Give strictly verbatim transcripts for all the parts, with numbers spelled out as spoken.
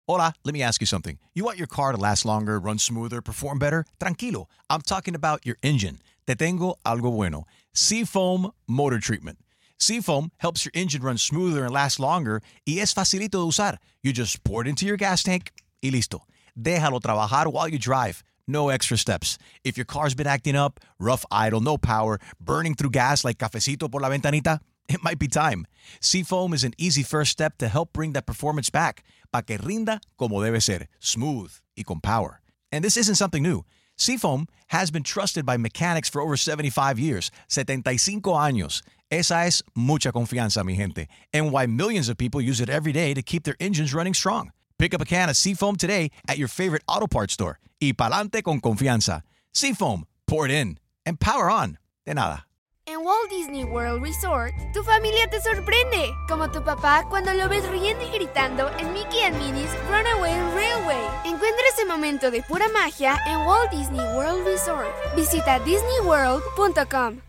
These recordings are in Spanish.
Hola, let me ask you something. You want your car to last longer, run smoother, perform better? Tranquilo. I'm talking about your engine. Te tengo algo bueno. Seafoam Motor Treatment. Seafoam helps your engine run smoother and last longer y es facilito de usar. You just pour it into your gas tank y listo. Déjalo trabajar while you drive. No extra steps. If your car's been acting up, rough idle, no power, burning through gas like cafecito por la ventanita, it might be time. Seafoam is an easy first step to help bring that performance back, pa que rinda como debe ser, smooth y con power. And this isn't something new. Seafoam has been trusted by mechanics for over seventy-five years, setenta y cinco años. Esa es mucha confianza, mi gente, and why millions of people use it every day to keep their engines running strong. Pick up a can of Seafoam today at your favorite auto parts store. Y pa'lante con confianza. Seafoam, pour it in, and power on. De nada. En Walt Disney World Resort, tu familia te sorprende, como tu papá cuando lo ves riendo y gritando en Mickey and Minnie's Runaway Railway. Encuentra ese momento de pura magia en Walt Disney World Resort. Visita disney world punto com.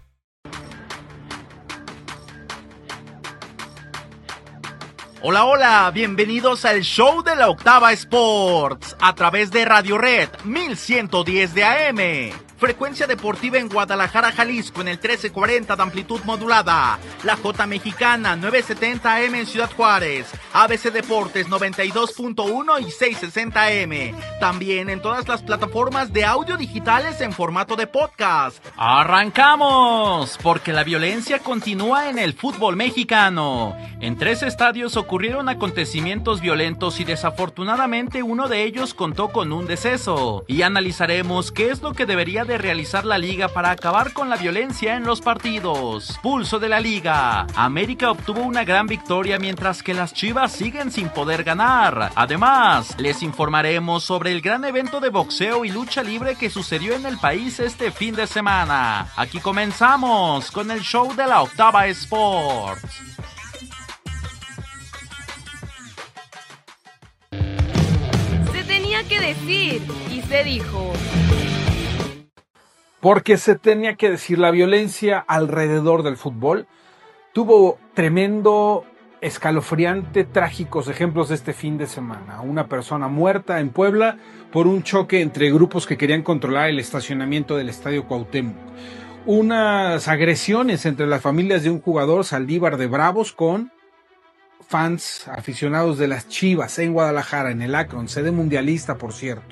Hola, hola, bienvenidos al show de la Octava Sports a través de Radio Red mil ciento diez de A M. Frecuencia deportiva en Guadalajara, Jalisco en el trece cuarenta de amplitud modulada. La J Mexicana nueve setenta A M en Ciudad Juárez. A B C Deportes noventa y dos punto uno y seiscientos sesenta A M. También en todas las plataformas de audio digitales en formato de podcast. ¡Arrancamos! Porque la violencia continúa en el fútbol mexicano. En tres estadios ocurrieron acontecimientos violentos y desafortunadamente uno de ellos contó con un deceso. Y analizaremos qué es lo que debería de realizar la liga para acabar con la violencia en los partidos. Pulso de la liga. América obtuvo una gran victoria mientras que las Chivas siguen sin poder ganar. Además, les informaremos sobre el gran evento de boxeo y lucha libre que sucedió en el país este fin de semana. Aquí comenzamos con el show de la Octava Sports. Se tenía que decir y se dijo. Porque se tenía que decir, la violencia alrededor del fútbol tuvo tremendo, escalofriante, trágicos ejemplos este fin de semana. Una persona muerta en Puebla por un choque entre grupos que querían controlar el estacionamiento del Estadio Cuauhtémoc. Unas agresiones entre las familias de un jugador, Saldívar de Bravos, con fans aficionados de las Chivas en Guadalajara, en el Akron, sede mundialista, por cierto.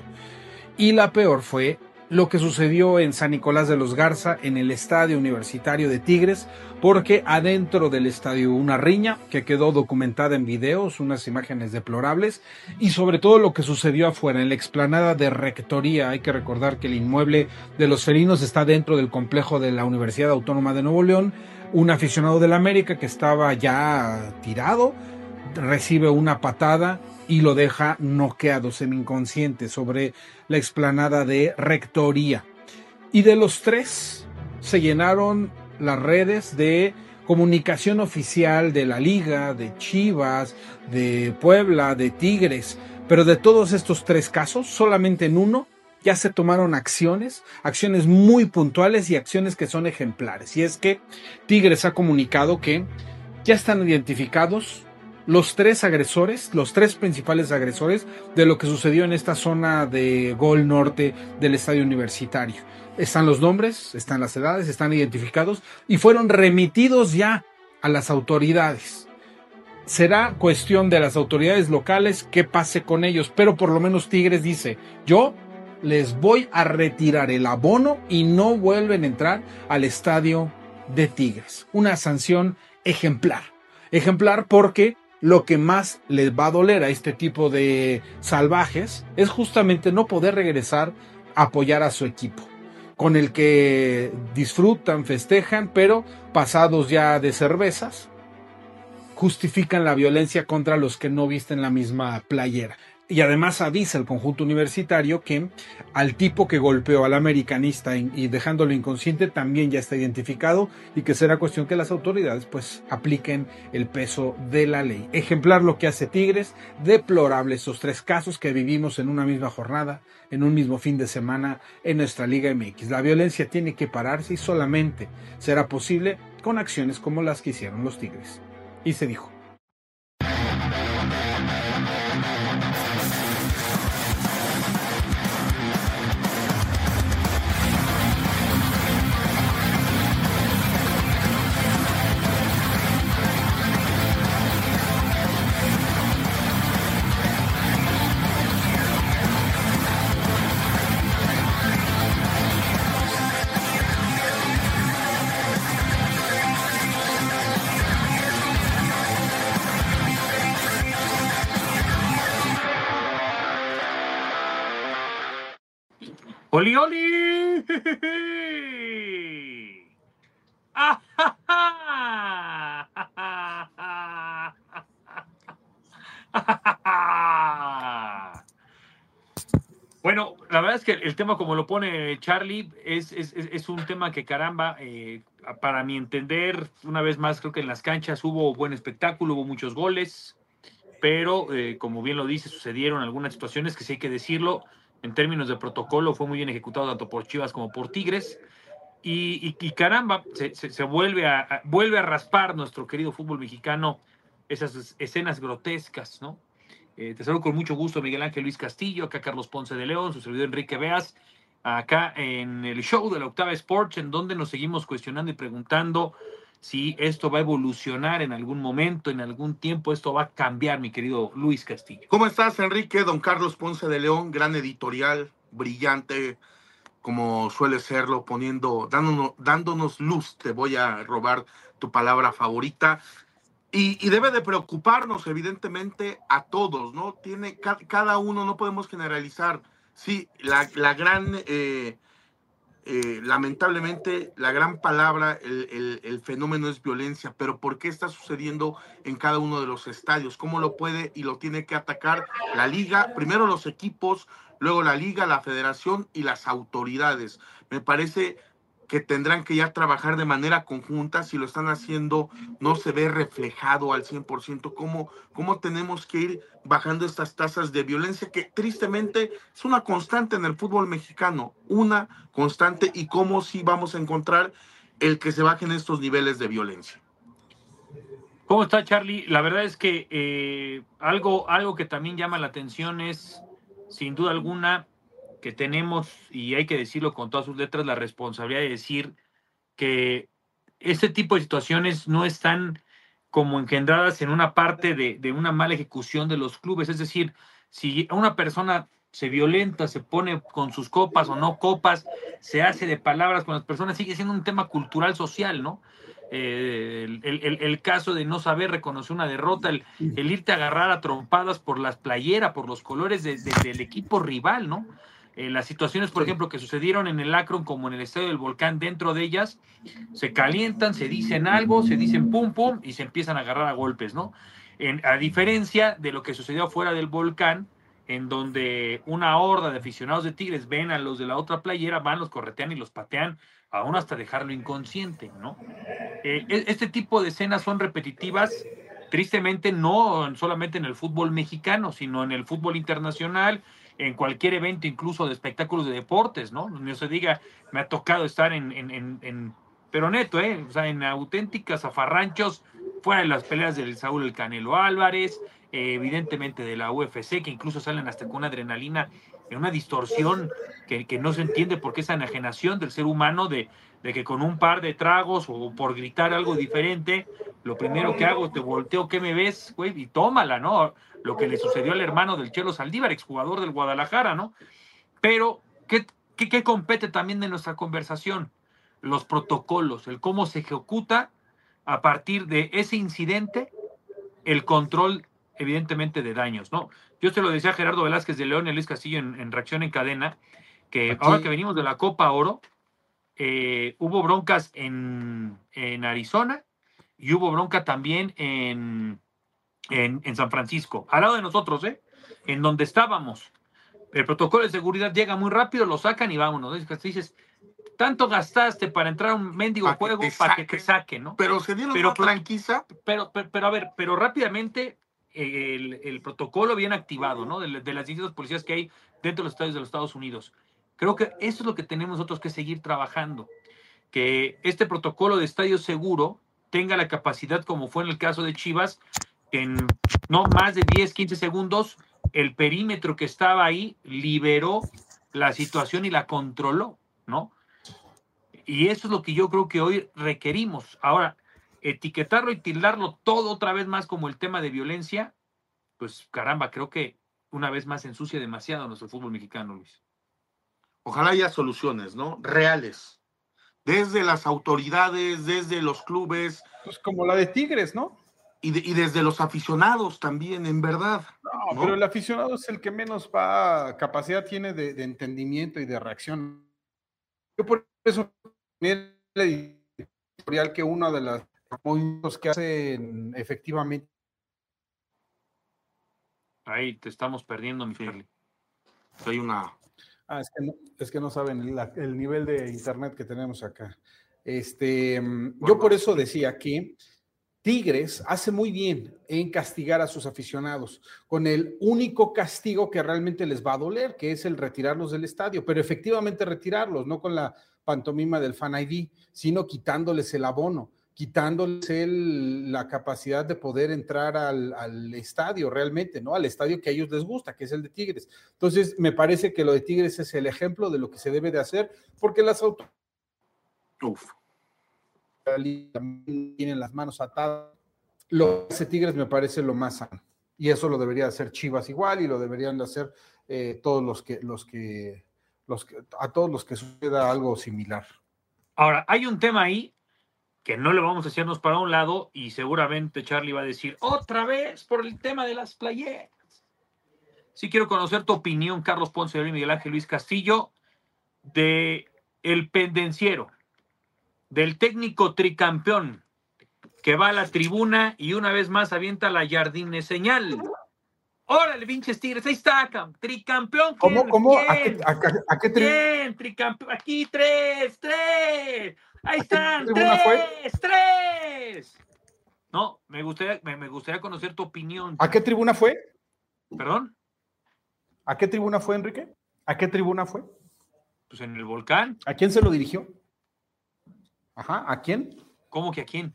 Y la peor fue lo que sucedió en San Nicolás de los Garza, en el estadio universitario de Tigres, porque adentro del estadio hubo una riña que quedó documentada en videos, unas imágenes deplorables, y sobre todo lo que sucedió afuera, en la explanada de Rectoría. Hay que recordar que el inmueble de los felinos está dentro del complejo de la Universidad Autónoma de Nuevo León. Un aficionado del América que estaba ya tirado recibe una patada y lo deja noqueado, semi-inconsciente, sobre la explanada de Rectoría. Y de los tres se llenaron las redes de comunicación oficial de la Liga, de Chivas, de Puebla, de Tigres. Pero de todos estos tres casos, solamente en uno ya se tomaron acciones, acciones muy puntuales y acciones que son ejemplares. Y es que Tigres ha comunicado que ya están identificados los tres agresores, los tres principales agresores de lo que sucedió en esta zona de Gol Norte del estadio universitario. Están los nombres, están las edades, están identificados y fueron remitidos ya a las autoridades. Será cuestión de las autoridades locales qué pase con ellos, pero por lo menos Tigres dice, yo les voy a retirar el abono y no vuelven a entrar al estadio de Tigres. Una sanción ejemplar. Ejemplar porque lo que más les va a doler a este tipo de salvajes es justamente no poder regresar a apoyar a su equipo, con el que disfrutan, festejan, pero pasados ya de cervezas, justifican la violencia contra los que no visten la misma playera. Y además avisa el conjunto universitario que al tipo que golpeó al americanista y dejándolo inconsciente también ya está identificado y que será cuestión que las autoridades pues apliquen el peso de la ley. Ejemplar lo que hace Tigres, deplorable estos tres casos que vivimos en una misma jornada, en un mismo fin de semana en nuestra Liga M X. La violencia tiene que pararse y solamente será posible con acciones como las que hicieron los Tigres. Y se dijo. ¡Oli, oli! ¡Ah, ja, ja! Bueno, la verdad es que el tema, como lo pone Charlie, es, es, es un tema que, caramba, eh, para mi entender, una vez más, creo que en las canchas hubo buen espectáculo, hubo muchos goles, pero eh, como bien lo dice, sucedieron algunas situaciones que sí hay que decirlo, en términos de protocolo fue muy bien ejecutado tanto por Chivas como por Tigres, y, y, y caramba, se, se, se vuelve, a, a, vuelve a raspar nuestro querido fútbol mexicano esas escenas grotescas, ¿no? Eh, te saludo con mucho gusto, Miguel Ángel Luis Castillo, acá Carlos Ponce de León, su servidor Enrique Beas, acá en el show de la Octava Sports, en donde nos seguimos cuestionando y preguntando si esto va a evolucionar en algún momento, en algún tiempo, esto va a cambiar, mi querido Luis Castillo. ¿Cómo estás, Enrique? Don Carlos Ponce de León, gran editorial, brillante, como suele serlo, poniendo, dándonos, dándonos luz. Te voy a robar tu palabra favorita. Y, y debe de preocuparnos, evidentemente, a todos, ¿no? Tiene ca, cada uno, no podemos generalizar. Sí, la, la gran, eh, eh, lamentablemente, la gran palabra, el, el, el fenómeno es violencia, pero ¿por qué está sucediendo en cada uno de los estadios? ¿Cómo lo puede y lo tiene que atacar la liga? Primero los equipos, luego la liga, la federación y las autoridades. Me parece que tendrán que ya trabajar de manera conjunta. Si lo están haciendo, no se ve reflejado al cien por ciento cómo, cómo tenemos que ir bajando estas tasas de violencia, que tristemente es una constante en el fútbol mexicano, una constante, y cómo sí vamos a encontrar el que se bajen estos niveles de violencia. ¿Cómo está, Charlie? La verdad es que eh, algo, algo que también llama la atención es, sin duda alguna, que tenemos, y hay que decirlo con todas sus letras, la responsabilidad de decir que este tipo de situaciones no están como engendradas en una parte de, de una mala ejecución de los clubes. Es decir, si una persona se violenta, se pone con sus copas o no copas, se hace de palabras con las personas, sigue siendo un tema cultural social, ¿no? Eh, el, el, el caso de no saber reconocer una derrota, el, el irte a agarrar a trompadas por las playeras, por los colores de, de, del equipo rival, ¿no? Eh, las situaciones, por ejemplo, que sucedieron en el Akron como en el Estadio del Volcán, dentro de ellas, se calientan, se dicen algo, se dicen pum, pum, y se empiezan a agarrar a golpes, ¿no? En, a diferencia de lo que sucedió fuera del Volcán, en donde una horda de aficionados de Tigres ven a los de la otra playera, van, los corretean y los patean, aún hasta dejarlo inconsciente, ¿no? Eh, este tipo de escenas son repetitivas, tristemente no solamente en el fútbol mexicano, sino en el fútbol internacional, en cualquier evento, incluso de espectáculos de deportes, ¿no? No se diga, me ha tocado estar en, en, en, en pero neto, ¿eh? O sea, en auténticas zafarranchos, fuera de las peleas del Saúl el Canelo Álvarez, eh, evidentemente de la U F C, que incluso salen hasta con una adrenalina, en una distorsión que, que no se entiende por qué esa enajenación del ser humano de, de que con un par de tragos o por gritar algo diferente, lo primero que hago, te volteo, ¿qué me ves? Güey, y tómala, ¿no? Lo que le sucedió al hermano del Chelo Saldívar, exjugador del Guadalajara, ¿no? Pero, ¿qué, qué, qué compete también de nuestra conversación? Los protocolos, el cómo se ejecuta a partir de ese incidente, el control, evidentemente, de daños, ¿no? Yo te lo decía a Gerardo Velázquez de León y Luis Castillo en, en Reacción en Cadena, que aquí, ahora que venimos de la Copa Oro, eh, hubo broncas en, en Arizona y hubo bronca también en... En, en San Francisco, al lado de nosotros, ¿eh? En donde estábamos. El protocolo de seguridad llega muy rápido, lo sacan y vámonos. Dices, tanto gastaste para entrar a un mendigo pa juego para que te saquen, ¿no? Pero se dieron pero, una tranquiza. Pero, pero, pero, a ver, pero rápidamente el, el protocolo bien activado, ¿no? De, de las distintas policías que hay dentro de los estadios de los Estados Unidos. Creo que eso es lo que tenemos nosotros que seguir trabajando. Que este protocolo de estadio seguro tenga la capacidad, como fue en el caso de Chivas, en no más de diez, quince segundos, el perímetro que estaba ahí liberó la situación y la controló, ¿no? Y eso es lo que yo creo que hoy requerimos. Ahora, etiquetarlo y tildarlo todo otra vez más como el tema de violencia, pues caramba, creo que una vez más ensucia demasiado nuestro fútbol mexicano, Luis. Ojalá haya soluciones, ¿no? Reales. Desde las autoridades, desde los clubes. Pues como la de Tigres, ¿no? Y, de, y desde los aficionados también, en verdad. No, ¿no? pero el aficionado es el que menos va, capacidad tiene de, de entendimiento y de reacción. Yo por eso el editorial que uno de los movimientos que hacen efectivamente. Ahí te estamos perdiendo, mi Sí. Charlie. Hay una... Ah, es que no, es que no saben el, el nivel de internet que tenemos acá. Este, yo por eso decía que Tigres hace muy bien en castigar a sus aficionados, con el único castigo que realmente les va a doler, que es el retirarlos del estadio, pero efectivamente retirarlos, no con la pantomima del Fan I D, sino quitándoles el abono, quitándoles el, la capacidad de poder entrar al, al estadio realmente, ¿no? Al estadio que a ellos les gusta, que es el de Tigres. Entonces, me parece que lo de Tigres es el ejemplo de lo que se debe de hacer, porque las autoridades Uf. también tienen las manos atadas. Lo que hace Tigres me parece lo más sano. Y eso lo debería hacer Chivas igual, y lo deberían de hacer eh, todos los que, los que, los que, a todos los que suceda algo similar. Ahora, hay un tema ahí que no le vamos a hacernos para un lado, y seguramente Charlie va a decir otra vez por el tema de las playeras. Sí quiero conocer tu opinión, Carlos Ponce de Miguel Ángel Luis Castillo, de el pendenciero, del técnico tricampeón que va a la tribuna y una vez más avienta la Jardine señal. ¡Órale, pinches Tigres! Ahí está, tricampeón. ¿Cómo? ¿Quién? ¿Cómo? ¿Quién? ¿A qué, a, a qué tri- ¿Quién? Tricampeón. Aquí tres, tres. Ahí están, tribuna tres, tres. No, me gustaría, me, me gustaría conocer tu opinión. ¿A qué tribuna fue? ¿Perdón? ¿A qué tribuna fue, Enrique? ¿A qué tribuna fue? Pues en el Volcán. ¿A quién se lo dirigió? Ajá, ¿a quién? ¿Cómo que a quién?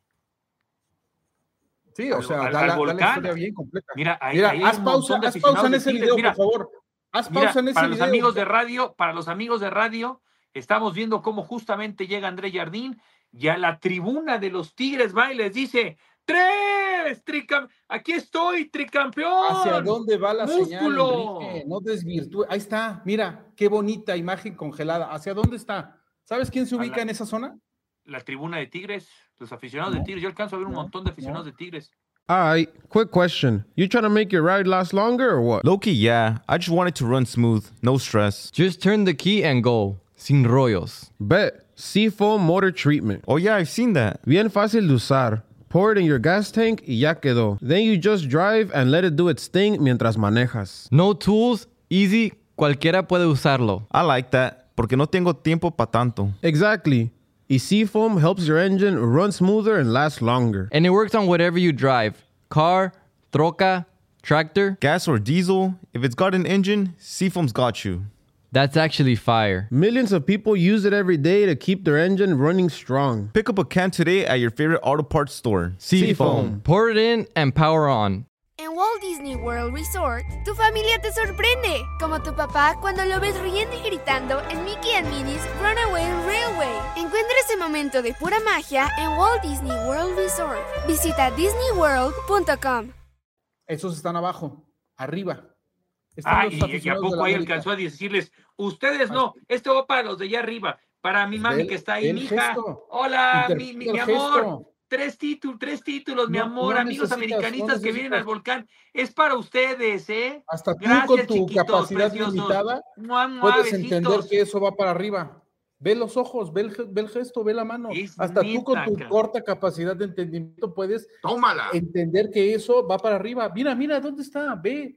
Sí, o sea, Al- da, al la, da la Volcán. historia bien completa. Mira, ahí, Mira, ahí hay haz un pausa, montón de haz pausa en aficionados de ese Tigres. video, Mira, por favor. Haz mira, pausa en ese para video. los amigos de radio, para los amigos de radio, estamos viendo cómo justamente llega André Jardín y a la tribuna de los Tigres va y les dice: ¡Tres! Tricam ¡Aquí estoy, tricampeón! ¿Hacia dónde va la ¡Músculo! señal, Enrique? No desvirtúe. Ahí está, mira, qué bonita imagen congelada. ¿Hacia dónde está? ¿Sabes quién se A ubica la- en esa zona? La tribuna de Tigres, los aficionados No, de Tigres. Yo alcanzo a ver un no, montón de aficionados no. de Tigres. Alright, quick question. You trying to make your ride last longer or what? Loki, yeah. I just want it to run smooth, no stress. Just turn the key and go. Sin rollos. Bet. Seafoam Motor Treatment. Oh, yeah, I've seen that. Bien fácil de usar. Pour it in your gas tank y ya quedó. Then you just drive and let it do its thing mientras manejas. No tools, easy, cualquiera puede usarlo. I like that, porque no tengo tiempo pa' tanto. Exactly. Y Seafoam helps your engine run smoother and last longer. And it works on whatever you drive. Car, troca, tractor. Gas or diesel, if it's got an engine, Seafoam's got you. That's actually fire. Millions of people use it every day to keep their engine running strong. Pick up a can today at your favorite auto parts store. Seafoam. Pour it in and power on. En Walt Disney World Resort, tu familia te sorprende, como tu papá cuando lo ves riendo y gritando en Mickey and Minnie's Runaway Railway. Encuentra ese momento de pura magia en Walt Disney World Resort. Visita disney world punto com. Esos están abajo, arriba. Están Ah, los y, y a aficionados de poco la ahí América. alcanzó a decirles: ustedes no, esto va para los de allá arriba, para mi mami Ve- que está ahí, ve el mi hija. gesto. Hola, mi, Interpreta mi, el mi amor. gesto. Tres títulos, tres títulos, mi No, amor, no amigos necesitas, americanistas no que vienen al necesitas. volcán. Es para ustedes, ¿eh? Hasta tú Gracias, con tu chiquitos, capacidad preciosos. limitada Mua, mua, puedes besitos. entender que eso va para arriba. Ve los ojos, ve el, ge- ve el gesto, ve la mano. Es Hasta tú con neta, tu cara. corta capacidad de entendimiento puedes Tómala. entender que eso va para arriba. Mira, mira, ¿dónde está? Ve.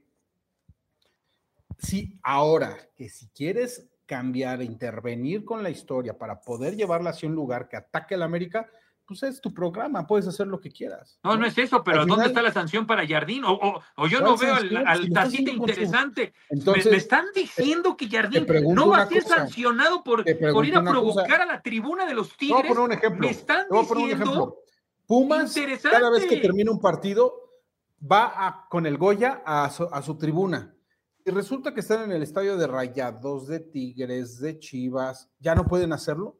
Sí, ahora que si quieres cambiar, intervenir con la historia para poder llevarla hacia un lugar que ataque a la América, pues es tu programa, puedes hacer lo que quieras. No, no es eso, pero Al ¿dónde final- está la sanción para Jardín? O, o, o yo ¿Cuál no veo al, sanción? al Si lo estás tacita haciendo con su- interesante. Entonces, me, me están diciendo que Jardín pregunto no va una a ser cosa. sancionado por, Te pregunto por ir a una provocar cosa. a la tribuna de los Te voy a Tigres. poner un ejemplo. Me están Te voy a poner un diciendo... ejemplo. Pumas, Interesante. cada vez que termina un partido, va a- con el Goya a su, a su tribuna. Y resulta que están en el estadio de Rayados, de Tigres, de Chivas. ¿Ya no pueden hacerlo?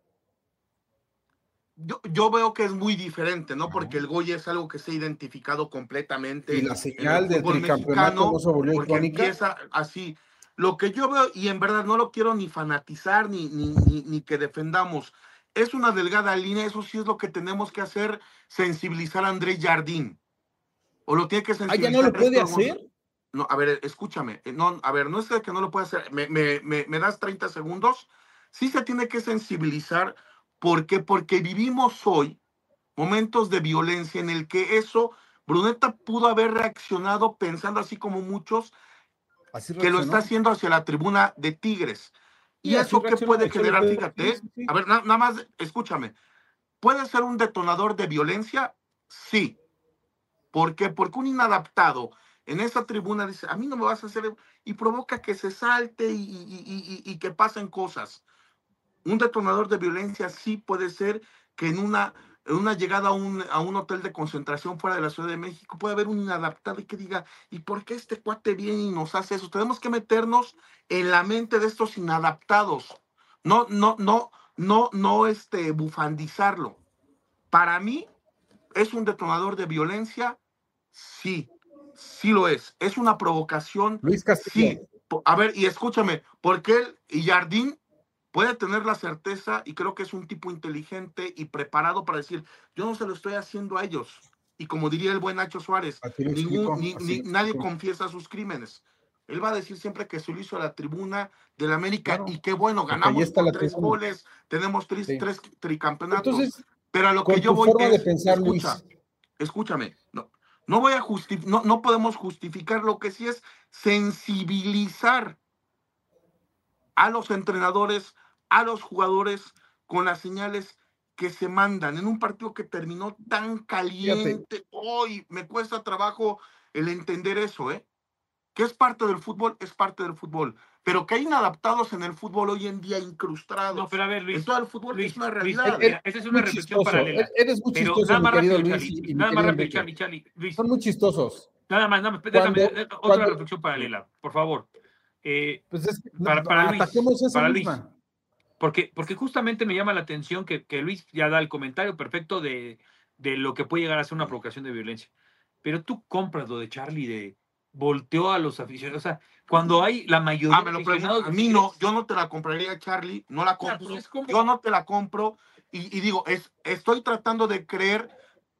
Yo, yo veo que es muy diferente, ¿no? Porque el Goya es algo que se ha identificado completamente. Y la en señal el del fútbol tricampeonato mexicano, no se volvió porque icónica. empieza así. Lo que yo veo, y en verdad no lo quiero ni fanatizar ni, ni, ni, ni que defendamos, es una delgada línea. Eso sí es lo que tenemos que hacer, sensibilizar a Andrés Jardín. O lo tiene que Ah, sensibilizar. ya no lo puede Héctor González. hacer. no, a ver, escúchame, eh, no, a ver, no es que no lo pueda hacer, me, me, me, me das treinta segundos, sí se tiene que sensibilizar, ¿por qué? Porque vivimos hoy momentos de violencia en el que eso, Bruneta pudo haber reaccionado pensando así como muchos, Así que lo está reaccionó. haciendo hacia la tribuna de Tigres. Sí, ¿Y así eso qué reaccionó, puede eso generar? le- Fíjate, sí, sí, sí. a ver, na- nada más, escúchame, ¿puede ser un detonador de violencia? Sí. ¿Por qué? Porque un inadaptado en esa tribuna dice, a mí no me vas a hacer, y provoca que se salte y, y- y- y- y que pasen cosas. Un detonador de violencia sí puede ser que en una, en una llegada a un, a un hotel de concentración fuera de la Ciudad de México puede haber un inadaptado y que diga, ¿y por qué este cuate viene y nos hace eso? Tenemos que meternos en la mente de estos inadaptados. No, no, no, no, no este, bufandizarlo. Para mí, ¿es un detonador de violencia? Sí, sí lo es. ¿Es una provocación? Luis Castillo. Sí. Po- A ver, y escúchame, porque él y Jardín puede tener la certeza, y creo que es un tipo inteligente y preparado para decir, yo no se lo estoy haciendo a ellos. Y como diría el buen Nacho Suárez, Así lo ningún, explicó, ni, así ni- lo nadie explicó. confiesa sus crímenes. Él va a decir siempre que se lo hizo a la tribuna del América, Claro, y qué bueno, porque ahí ganamos está por la tres tribuna. goles, tenemos tres, Sí. tres tricampeonatos. Entonces, Pero a lo que con yo tu voy forma de es, pensar, escucha, Luis, escúchame, no, no voy a justificar, no, no podemos justificar, lo que sí es sensibilizar a los entrenadores, a los jugadores con las señales que se mandan en un partido que terminó tan fíjate, caliente. Hoy me cuesta trabajo el entender eso, ¿eh? Que es parte del fútbol, es parte del fútbol. Pero que hay inadaptados en el fútbol hoy en día, incrustados. No, pero a ver, En Luis, todo el fútbol es Luis, una Luis, realidad. mira, ¿eh? esa es una muy reflexión chistoso, paralela. eres muy Pero chistoso, nada mi más querido rápido, Luis Charlie, y, y mi nada más querido rápido, Enrique. Charlie, Charlie, Luis, Son muy chistosos. nada más, nada más, Cuando, déjame, eh, otra cuando, reflexión paralela, por favor. Eh, pues es que, para, para Luis, ataquemos esa para Luis, misma. porque, porque justamente me llama la atención que, que Luis ya da el comentario perfecto de, de lo que puede llegar a ser una provocación de violencia. Pero tú compras lo de Charlie de volteó a los aficionados. O sea, cuando hay la mayoría Ah, me de lo pregunto. aficionados A de mí Tigres, no, yo no te la compraría, Charlie, no la claro, compro. pues es como- Yo no te la compro y, y digo, es, estoy tratando de creer,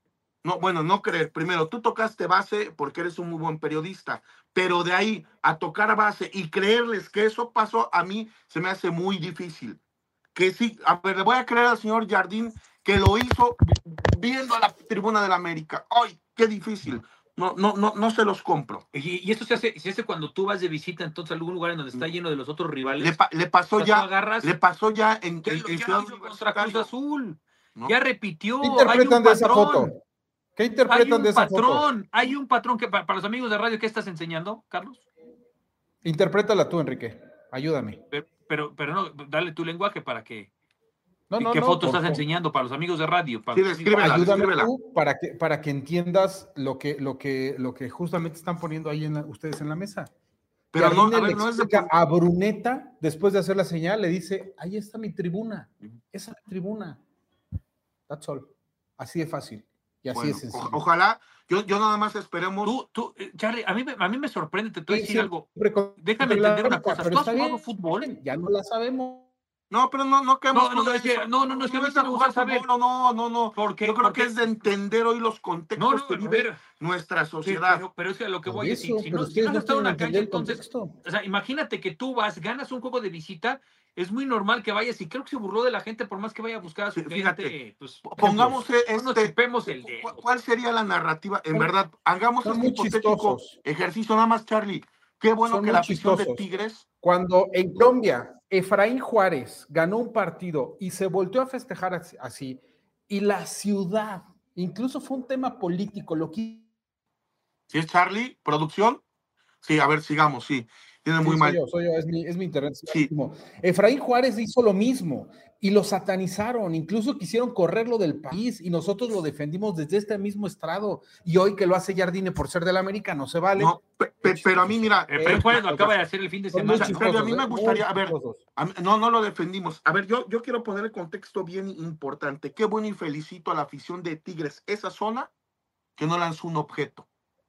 no, bueno, no creer. Primero, tú tocaste base porque eres un muy buen periodista, pero de ahí a tocar base y creerles que eso pasó, a mí se me hace muy difícil. Que sí, a ver, le voy a creer al señor Jardín que lo hizo viendo a la tribuna de la América. ¡Ay, qué difícil! No, no, no, no se los compro. Y, y esto se hace, se hace cuando tú vas de visita entonces a algún lugar en donde está lleno de los otros rivales. Le, pa- le pasó O sea, tú ya, agarras- le pasó ya en, ya en, lo, en ya Ciudad lo hizo contra Cruz Universitaria, Azul. ¿no? Ya repitió. ¿Qué Hay interpretan un de esa foto? patrón. ¿Qué Hay interpretan un de esa foto? patrón. Hay un patrón que para, para los amigos de radio, ¿qué estás enseñando, Carlos? Interprétala tú, Enrique. Ayúdame. Pero, pero, pero no, dale tu lenguaje para que. No, ¿Y no, qué no, foto por estás favor. enseñando para los amigos de radio? Para Sí, los amigos- descríbela, Ayúdame descríbela. tú para que, para que entiendas lo que, lo, que, lo que justamente están poniendo ahí en la- ustedes en la mesa. Pero no, Jardine a ver, le no es de explica a Bruneta, después de hacer la señal, le dice, ahí está mi tribuna, esa es mi tribuna. That's all. Así de fácil. Y así Bueno, de sencillo. o- ojalá, yo, yo nada más esperemos. Tú, tú, eh, Charlie, a mí, me- a mí me sorprende, te voy a Sí, decir algo. siempre con- Déjame con la entender una América, cosa. pero ¿Tú has está jugado bien, fútbol? ya no la sabemos. No, pero no, no queremos No, no, no, es que- no, no, no, es que a mí es sí de me jugar gusta saber. fútbol, no, no, no. Porque, Yo creo porque- que es de entender hoy los contextos No, no, que a vive ver. nuestra Sí, sociedad. pero, pero es que a lo que Por voy es, eso, si, si pero no, si ustedes no has no estado en quieren una cancha, entender el entonces, contexto. o sea, imagínate que tú vas, ganas un juego de visita, es muy normal que vayas, y creo que se burló de la gente por más que vaya a buscar a su Sí, fíjate, gente. Pues, Pongamos ejemplos. No nos este, chupemos el dedo. ¿cu- ¿cuál sería la narrativa? En Son- verdad, hagamos son este muy hipotético chistosos. ejercicio, nada más, Charlie. Qué bueno Son que muy la afición de chistosos. Tigres. Cuando en Colombia Efraín Juárez ganó un partido y se volteó a festejar así, así, y la ciudad, incluso fue un tema político, lo que ¿Sí es Charlie? ¿Producción? Sí, a ver, sigamos, sí. Tiene muy sí, mal. soy yo, soy yo, es mi, es mi internet. Sí. Efraín Juárez hizo lo mismo y lo satanizaron, incluso quisieron correrlo del país y nosotros lo defendimos desde este mismo estrado. Y hoy que lo hace Jardine por ser del América, no se vale. No, pe- pe- pero a mí, mira, Eh, pero Juárez lo acaba de hacer el fin de Son muy semana. o sea, pero a mí me chistosos, ¿eh? gustaría, Muy a ver, chistosos. a mí- no, no lo defendimos. A ver, yo, yo quiero poner el contexto bien importante. Qué bueno y felicito a la afición de Tigres, esa zona, que no lanzó un objeto.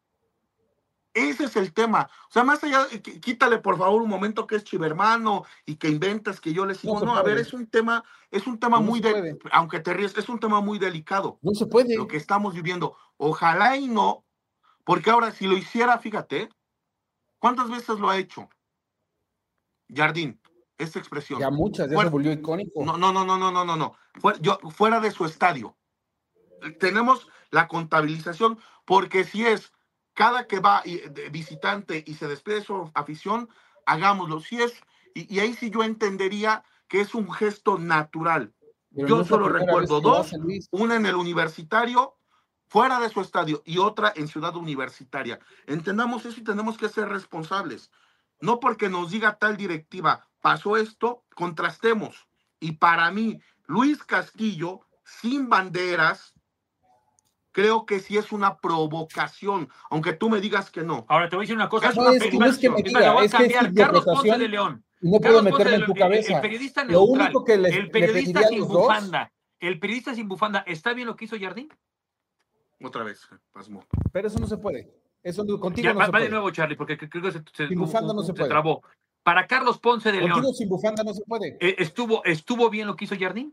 Ese es el tema. O sea, más allá, de que- quítale por favor un momento que es chivermano y que inventas que yo les digo. No se No, a ver, puede. es un tema, es un tema No muy, se de, puede. aunque te ríes, es un tema muy delicado. No se puede. Lo que estamos viviendo. Ojalá y no, porque ahora si lo hiciera, fíjate, ¿Cuántas veces lo ha hecho? Jardín, esta expresión. Ya muchas, ya fuera, se volvió icónico. No, no, no, no, no, no, no, no. Fuera, yo, fuera de su estadio. Tenemos la contabilización, porque si es cada que va y, de visitante y se despide de su afición, hagámoslo. Si es, y, y ahí sí yo entendería que es un gesto natural. Pero yo no solo recuerdo dos, hace, una en el Universitario, fuera de su estadio, y otra en Ciudad Universitaria. Entendamos eso y tenemos que ser responsables. No porque nos diga tal directiva, pasó esto, contrastemos. Y para mí, Luis Castillo, sin banderas, creo que sí es una provocación, aunque tú me digas que no. Ahora te voy a decir una cosa. Es no, es que no es que me diga, voy a es que cambiar. es Carlos Ponce de León. No puedo Carlos meterme Ponce en tu de, cabeza. El, el periodista Lo neutral, único que les, el periodista le sin bufanda, dos, el periodista sin bufanda, ¿está bien lo que hizo Jardín? Otra vez, pasmo. Pero eso no se puede. Eso contigo ya, no va, se va puede. de nuevo, Charlie, porque creo que se, se, sin bufanda no se, se puede. trabó. Para Carlos Ponce de contigo León. sin bufanda no se puede. ¿Estuvo, ¿Estuvo bien lo que hizo Jardín?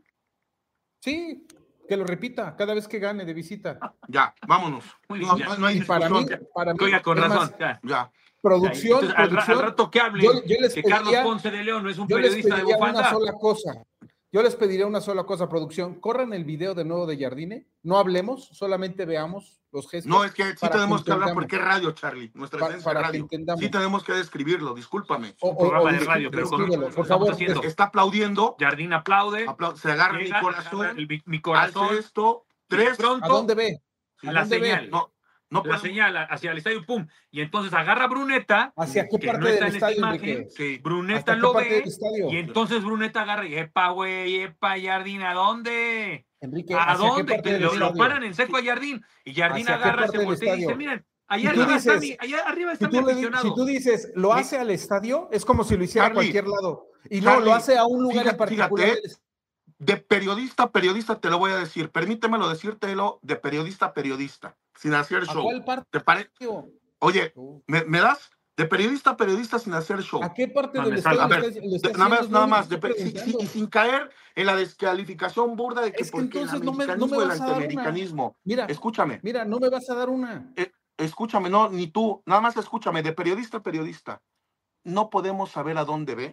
Sí, que lo repita cada vez que gane de visita. Ya, vámonos. Muy no, bien, no, no hay para mí, para mí, Oiga, con razón. Más, ya. ya. Producción, Entonces, producción. Al, al rato que hablen yo, yo les que pediría, Carlos Ponce de León no es un yo periodista les de bufanda. Una sola cosa. Yo les pediría una sola cosa, producción. Corran el video de nuevo de Jardine. No hablemos, solamente veamos los gestos. No, es que sí tenemos que, que hablar porque es radio, Charlie. Nuestra para, para radio. Que entendamos. Sí tenemos que describirlo, discúlpame. O, un programa o, de radio, pero con, por favor. Haciendo. Está aplaudiendo. Jardín aplaude. aplaude se agarra mi corazón. El, mi corazón. Hace esto. Tres. Pronto, ¿A dónde ve? ¿A la dónde señal. Ve? No. No la señala hacia el estadio, pum, y entonces agarra a Bruneta. ¿Hacia qué que parte no está del en estadio, esta imagen, sí. Bruneta lo ve, y entonces Bruneta agarra y epa, güey, epa, Jardín, ¿a dónde? Enrique, ¿A dónde? Que lo, lo paran en seco a Jardín, y Jardín agarra, se voltea y dice, miren, allá arriba dices, está mi, allá arriba está si mi aficionado. Si tú dices, lo hace al estadio, es como si lo hiciera Charlie, a cualquier lado. Y no, Charlie, lo hace a un lugar fíjate, en particular. Fíjate, de periodista a periodista te lo voy a decir. Permítemelo decírtelo de periodista a periodista, sin hacer show. ¿A cuál parte? ¿Te parece? Oye, ¿me, ¿me das? De periodista a periodista sin hacer show. ¿A qué parte no, del estadio? A ver, de, nada más, nada más. De, sin, sin, sin caer en la descalificación burda de que, es que porque entonces el no me, americanismo no me el vas a dar antiamericanismo. Una. Mira, escúchame. Mira, no me vas a dar una. Eh, escúchame, no, ni tú. Nada más escúchame. De periodista a periodista. No podemos saber a dónde ve.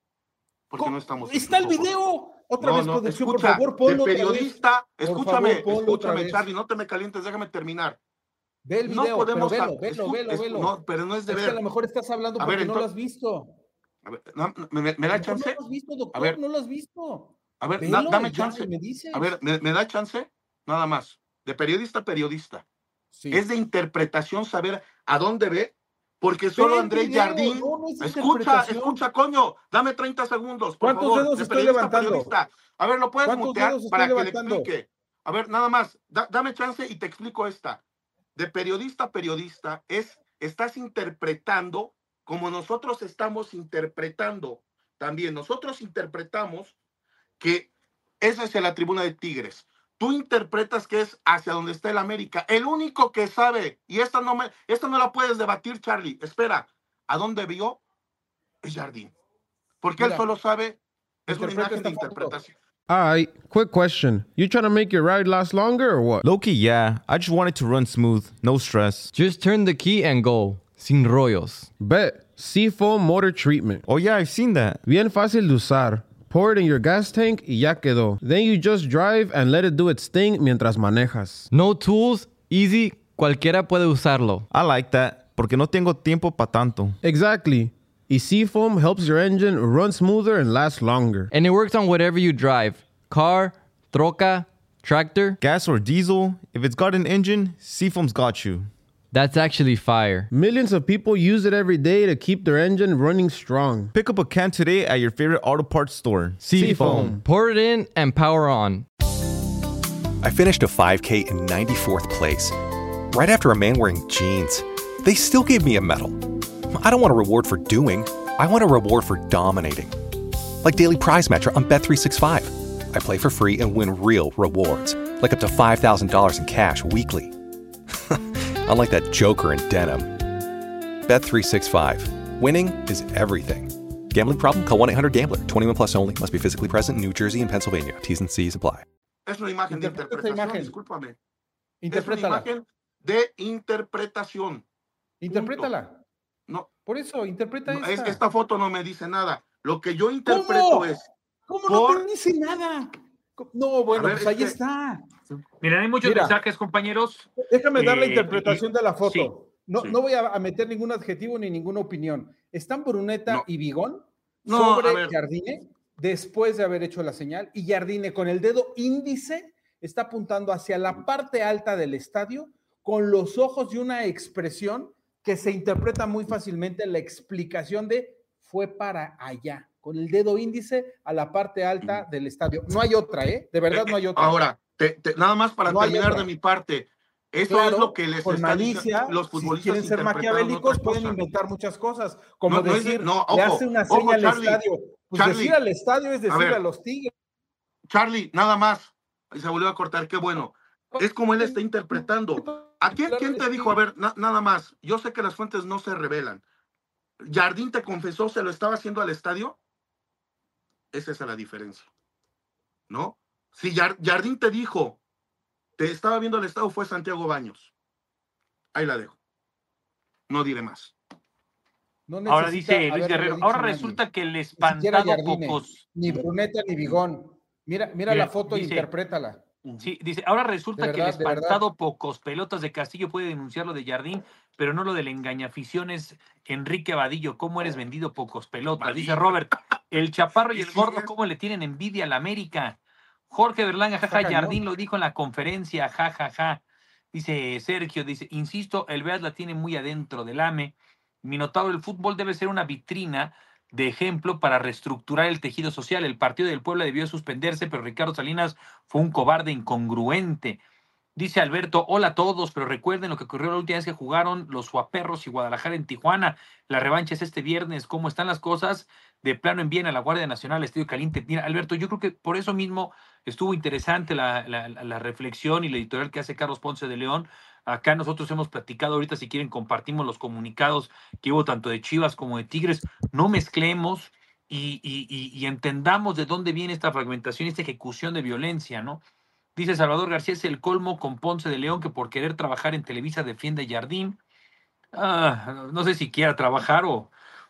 Porque no estamos. Está el video. Otra no, vez, no, producción, escucha, por favor, ponlo de periodista, otra vez. escúchame, Por favor, escúchame, Charlie, no te me calientes, déjame terminar. Ve el video, no podemos pero velo, velo, velo, es, velo. No, pero no es de es ver. Que a lo mejor estás hablando porque ver, no entonces, lo has visto. A ver, no, ¿me, me, me da chance? No lo has visto, doctor, a ver, no lo has visto. A ver, velo, da, dame chance. Me dices. A ver, ¿me, ¿me da chance? Nada más. De periodista a periodista. Sí. Es de interpretación saber a dónde ve. Porque solo Andrés Jardín. No, no es escucha, escucha, coño. Dame treinta segundos. Por ¿Cuántos favor, dedos de estoy levantando? Periodista. A ver, ¿lo puedes mutear para levantando? que le explique? A ver, nada más. Da, dame chance y te explico esta. De periodista a periodista es, estás interpretando como nosotros estamos interpretando. También nosotros interpretamos que esa es la tribuna de Tigres. Tú interpretas que es hacia donde está el América. El único que sabe, y esta no, me, esta no la puedes debatir, Charlie. Espera, ¿a dónde vio? Es Jardín. Porque Mira, él solo sabe, es una imagen de interpretación. All right, quick question. You trying to make your ride last longer or what? Low-key, yeah. I just want it to run smooth, no stress. Just turn the key and go. Sin rollos. Bet. Seafoam Motor Treatment. Oh, yeah, I've seen that. Bien fácil de usar. Pour it in your gas tank y ya quedó. Then you just drive and let it do its thing mientras manejas. No tools, easy, cualquiera puede usarlo. I like that, porque no tengo tiempo pa' tanto. Exactly. Y Seafoam helps your engine run smoother and last longer. And it works on whatever you drive. Car, troca, tractor. Gas or diesel, if it's got an engine, Seafoam's got you. That's actually fire. Millions of people use it every day to keep their engine running strong. Pick up a can today at your favorite auto parts store. Seafoam. Pour it in and power on. I finished a five K in ninety-fourth place. Right after a man wearing jeans. They still gave me a medal. I don't want a reward for doing. I want a reward for dominating. Like Daily Prize Match on Bet three sixty-five. I play for free and win real rewards. Like up to five thousand dollars in cash weekly. Unlike that joker in denim. Bet three sixty-five. Winning is everything. Gambling problem? Call one eight hundred gambler. twenty-one plus only. Must be physically present in New Jersey and Pennsylvania. T's and C's apply. Es una imagen de interpretación, imagen. discúlpame. Interprétala. Es una imagen de interpretación. Interprétala. Punto. No. Por eso, interpreta no, esta. Es, esta foto no me dice nada. Lo que yo interpreto ¿Cómo? es... ¿Cómo por... no te dice nada? No, bueno, ver, pues ahí que... está. Miren, hay muchos Mira, mensajes, compañeros. Déjame dar la eh, interpretación y, de la foto. Sí, no, sí. no voy a, a meter ningún adjetivo ni ninguna opinión. ¿Están Brunetta no. y Bigón no, sobre Jardine después de haber hecho la señal? Y Jardine con el dedo índice está apuntando hacia la parte alta del estadio con los ojos y una expresión que se interpreta muy fácilmente la explicación de fue para allá, con el dedo índice a la parte alta del estadio. No hay otra, ¿eh? De verdad no hay otra. Ahora, te, te, nada más para no terminar de mi parte, eso claro, es lo que les con está malicia, diciendo los futbolistas. Si quieren ser maquiavélicos, pueden inventar muchas cosas, como no, decir, no, ojo, le hace una seña ojo, al Charlie, estadio. Pues Charlie, decir al estadio es decir a, a los Tigres. Charlie, nada más. Y se volvió a cortar, qué bueno. Es como él está interpretando. ¿A quién, quién te dijo? A ver, na, nada más. Yo sé que las fuentes no se revelan. ¿Jardín te confesó, se lo estaba haciendo al estadio? Esa es la diferencia. ¿No? Si Jardín te dijo, te estaba viendo al estadio, fue Santiago Baños. Ahí la dejo. No diré más. No ahora dice Luis Guerrero, ahora resulta nadie. Que el espantado Jardine, Pocos... Ni Brunetta ni Bigón. Mira, mira, mira la foto e interprétala. Sí, dice, ahora resulta verdad, que el espantado Pocos Pelotas de Castillo puede denunciar lo de Jardín, pero no lo del engañaficiones Enrique Vadillo. ¿Cómo eres vendido, Pocos Pelotas? Vadillo. Dice Robert, el chaparro y el gordo, ¿cómo le tienen envidia a la América? Jorge Berlanga, jaja, ja, Jardín lo dijo en la conferencia, jajaja. Ja, ja. Dice Sergio, dice, insisto, el Beas la tiene muy adentro del A M E. Minotauro, el fútbol debe ser una vitrina de ejemplo para reestructurar el tejido social. El partido del Puebla debió suspenderse, pero Ricardo Salinas fue un cobarde incongruente. Dice Alberto, hola a todos, pero recuerden lo que ocurrió la última vez que jugaron los Suaperros y Guadalajara en Tijuana. La revancha es este viernes. ¿Cómo están las cosas? De plano envíen a la Guardia Nacional, Estadio Caliente. Mira, Alberto, yo creo que por eso mismo estuvo interesante la, la, la reflexión y la editorial que hace Carlos Ponce de León. Acá nosotros hemos platicado, ahorita si quieren compartimos los comunicados que hubo tanto de Chivas como de Tigres. No mezclemos y, y, y, y entendamos de dónde viene esta fragmentación, esta ejecución de violencia, ¿no? Dice Salvador García, es el colmo con Ponce de León que por querer trabajar en Televisa defiende a Jardín. Ah, no sé si quiera trabajar o,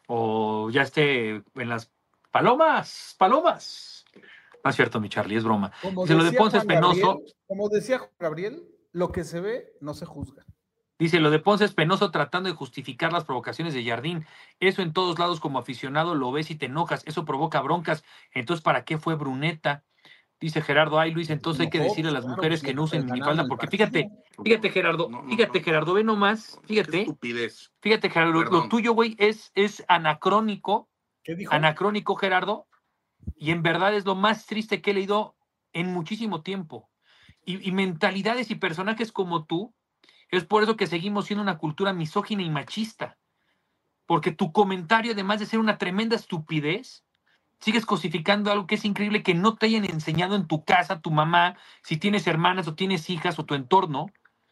o ya esté en las palomas, palomas. No es cierto, mi Charlie, es broma. Como dice, lo de Ponce es penoso. Gabriel, como decía Juan Gabriel, lo que se ve no se juzga. Dice, lo de Ponce es penoso tratando de justificar las provocaciones de Jardín. Eso en todos lados como aficionado lo ves y te enojas. Eso provoca broncas. Entonces, ¿para qué fue Brunetta? Dice Gerardo, ay Luis, entonces hay que decirle a las mujeres que no usen minifalda, porque fíjate, fíjate Gerardo, fíjate Gerardo, ve nomás, fíjate, fíjate Gerardo, Perdón. Lo tuyo, güey, es, es anacrónico, ¿Qué dijo? Anacrónico, Gerardo, y en verdad es lo más triste que he leído en muchísimo tiempo. Y, y mentalidades y personajes como tú, es por eso que seguimos siendo una cultura misógina y machista, porque tu comentario, además de ser una tremenda estupidez, sigues cosificando algo que es increíble que no te hayan enseñado en tu casa, tu mamá, si tienes hermanas o tienes hijas o tu entorno,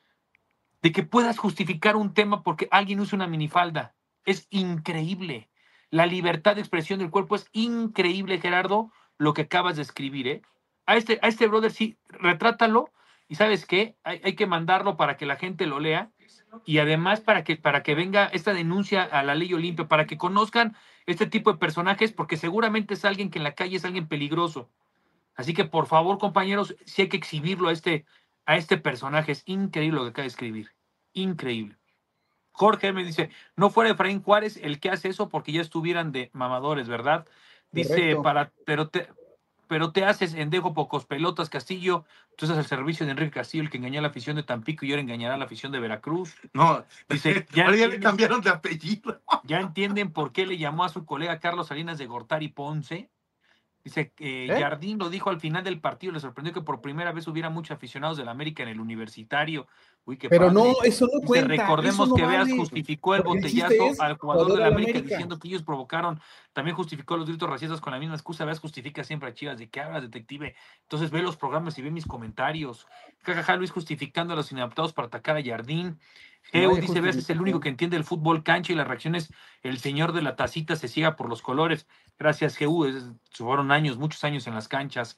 de que puedas justificar un tema porque alguien usa una minifalda. Es increíble. La libertad de expresión del cuerpo es increíble, Gerardo, lo que acabas de escribir, ¿eh? A este, a este brother sí, retrátalo y ¿sabes qué? Hay, hay que mandarlo para que la gente lo lea y además para que, para que venga esta denuncia a la ley Olimpia, para que conozcan este tipo de personajes, porque seguramente es alguien que en la calle es alguien peligroso. Así que, por favor, compañeros, sí hay que exhibirlo a este, a este personaje. Es increíble lo que acaba de escribir. Increíble. Jorge me dice, no fuera Efraín Juárez el que hace eso porque ya estuvieran de mamadores, ¿verdad? Dice, Correcto. para, pero te... pero te haces endejo Pocos Pelotas, Castillo, tú estás al servicio de Enrique Castillo, el que engañó a la afición de Tampico y ahora engañará a la afición de Veracruz. No, dice, ya, ya le cambiaron de apellido. Ya entienden por qué le llamó a su colega Carlos Salinas de Gortari Ponce. Dice, eh, ¿Eh? Jardín lo dijo al final del partido, le sorprendió que por primera vez hubiera muchos aficionados del América en el Universitario. Uy, qué Pero padre. no, eso no Dice, cuenta. Recordemos no que vale. Veas justificó el Porque botellazo el al jugador del América, América diciendo que ellos provocaron. También justificó los gritos racistas con la misma excusa. Veas justifica siempre a Chivas. ¿De qué hablas, detective? Entonces ve los programas y ve mis comentarios. Jajaja, Luis justificando a los inadaptados para atacar a Jardín. Geo no dice, Veas es el único que entiende el fútbol cancha y las reacciones, el señor de la tacita se ciega por los colores. Gracias, Geu, fueron años, muchos años en las canchas.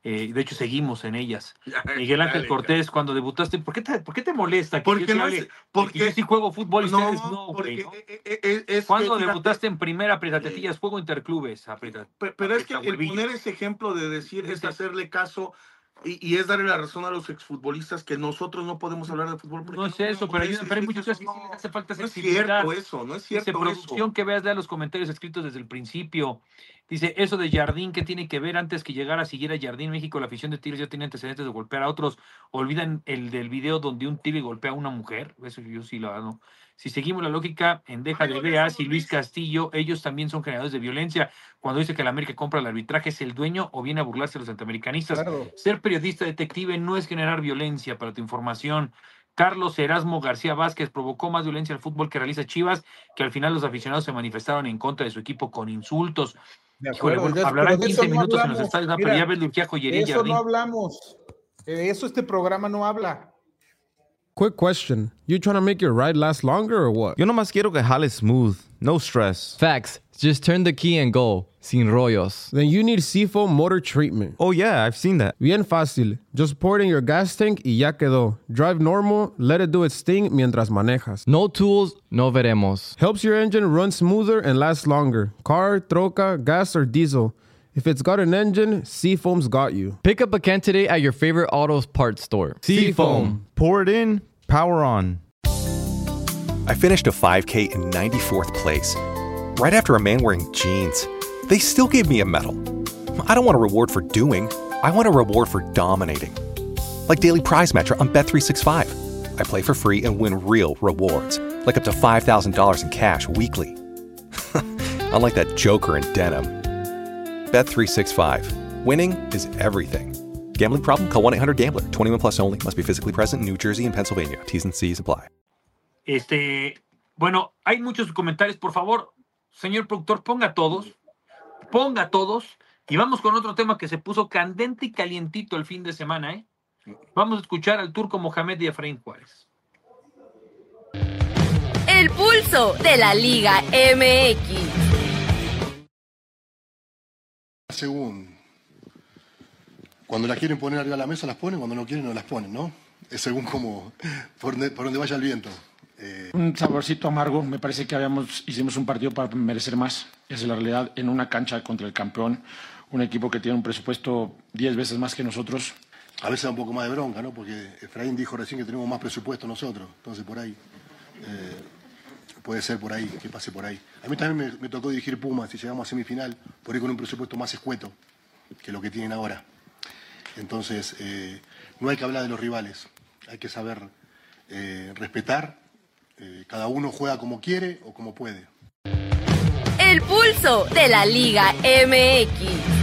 Eh, de hecho, seguimos en ellas. Miguel Ángel Dale, Cortés, cuando debutaste, ¿por qué te, por qué te molesta? Que Porque yo, sí no hable- es- que porque- yo sí juego fútbol y No, ustedes no, güey, porque ¿no? e- e- e- es ¿Cuándo que, fíjate, debutaste en primera, aprieta tetillas, juego interclubes? Aprieta, Pe- Pero es que aprieta el huevillos. poner ese ejemplo de decir es Ese- hacerle caso y, y es darle la razón a los exfutbolistas que nosotros no podemos hablar de fútbol. porque No es eso, pero, hay, es- pero hay es- muchos es- que sí les hace falta no es sensibilidad. cierto eso, no es Dice cierto producción eso. que veas ya los comentarios escritos desde el principio. Dice, eso de Jardín, ¿qué tiene que ver? Antes que llegara a seguir a Jardín, México, la afición de Tigres ya tiene antecedentes de golpear a otros. Olvidan el del video donde un tigre golpea a una mujer. Eso yo sí lo hago. Si seguimos la lógica en Deja de Veas y Luis Castillo, ellos también son generadores de violencia. Cuando dice que el América compra el arbitraje, ¿es el dueño o viene a burlarse de los antiamericanistas? Claro. Ser periodista detective no es generar violencia, para tu información. Carlos Erasmo García Vázquez provocó más violencia al fútbol que realiza Chivas, que al final los aficionados se manifestaron en contra de su equipo con insultos. De Híjole, acuerdo, bueno, de eso- hablarán pero de quince eso no minutos en los hablamos. estadios, ah, Mira, pero ya ves le urgía joyería de y eso Jardín. no hablamos. De eso este programa no habla. Quick question. You trying to make your ride last longer or what? Yo nomás quiero que jale smooth. No stress. Facts. Just turn the key and go. Sin rollos. Then you need Seafoam Motor Treatment. Oh yeah, I've seen that. Bien fácil. Just pour it in your gas tank y ya quedó. Drive normal, let it do its thing mientras manejas. No tools, no veremos. Helps your engine run smoother and last longer. Car, troca, gas, or diesel. If it's got an engine, Seafoam's got you. Pick up a can today at your favorite autos parts store. Seafoam. Pour it in, power on. I finished a five K in ninety-fourth place, right after a man wearing jeans. They still gave me a medal. I don't want a reward for doing, I want a reward for dominating. Like Daily Prize Matcher on Bet three sixty-five. I play for free and win real rewards, like up to five thousand dollars in cash weekly. Unlike that joker in denim. Bet three sixty-five. Winning is everything. Gambling problem? Call one eight hundred gambler. twenty-one plus only. Must be physically present in New Jersey and Pennsylvania. T's and C's apply. Este, bueno, hay muchos comentarios. Por favor, señor productor, ponga todos. Ponga todos. Y vamos con otro tema que se puso candente y calientito el fin de semana, ¿eh? Vamos a escuchar al turco Mohamed y Efraín Juárez. El pulso de la Liga M X. Según cuando la quieren poner arriba de la mesa las ponen, cuando no quieren no las ponen, ¿no? Es según como por donde, por donde vaya el viento. Eh... Un saborcito amargo, me parece que habíamos hicimos un partido para merecer más. Esa es la realidad, en una cancha contra el campeón, un equipo que tiene un presupuesto diez veces más que nosotros. A veces da un poco más de bronca, ¿no? Porque Efraín dijo recién que tenemos más presupuesto nosotros, entonces por ahí eh, puede ser por ahí, que pase por ahí. A mí también me, me tocó dirigir Pumas y llegamos a semifinal, por ahí con un presupuesto más escueto que lo que tienen ahora. Entonces, eh, no hay que hablar de los rivales, hay que saber eh, respetar, eh, cada uno juega como quiere o como puede. El pulso de la Liga M X.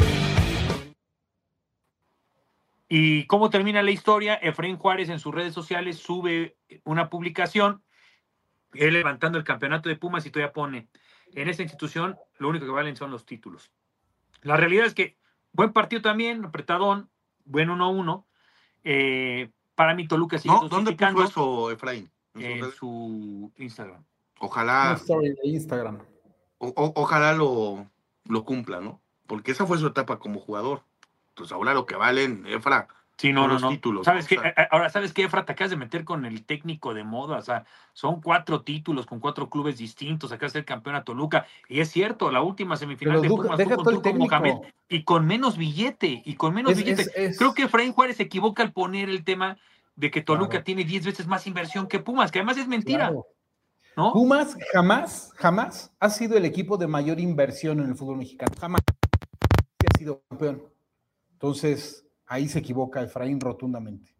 ¿Y cómo termina la historia? Efraín Juárez en sus redes sociales sube una publicación, él levantando el campeonato de Pumas y todavía pone, en esta institución lo único que valen son los títulos. La realidad es que buen partido también, apretadón, buen uno a uno. Eh, para mí Toluca sigue No, ¿dónde puso dosificando eso, Efraín? en su Instagram. Ojalá, Una story de Instagram. o- o- ojalá lo, lo cumpla, ¿no? Porque esa fue su etapa como jugador. Entonces ahora lo que valen, Efra, Sí, no, son no, los no. títulos. ¿Sabes ¿no? qué? O sea, A- Ahora, ¿sabes qué, Efra? Te acabas de meter con el técnico de moda. O sea, son cuatro títulos con cuatro clubes distintos. Acá el campeón a Toluca. Y es cierto, la última semifinal Pero de Duca, Pumas deja fue con todo el Turco Mohamed. técnico. Y con menos billete. Y con menos Es- billete. es- es- Creo que Efraín Juárez se equivoca al poner el tema de que Toluca Claro. tiene diez veces más inversión que Pumas, que además es mentira. Claro. ¿No? Pumas jamás, jamás ha sido el equipo de mayor inversión en el fútbol mexicano. Jamás ha sido campeón. Entonces, ahí se equivoca Efraín rotundamente.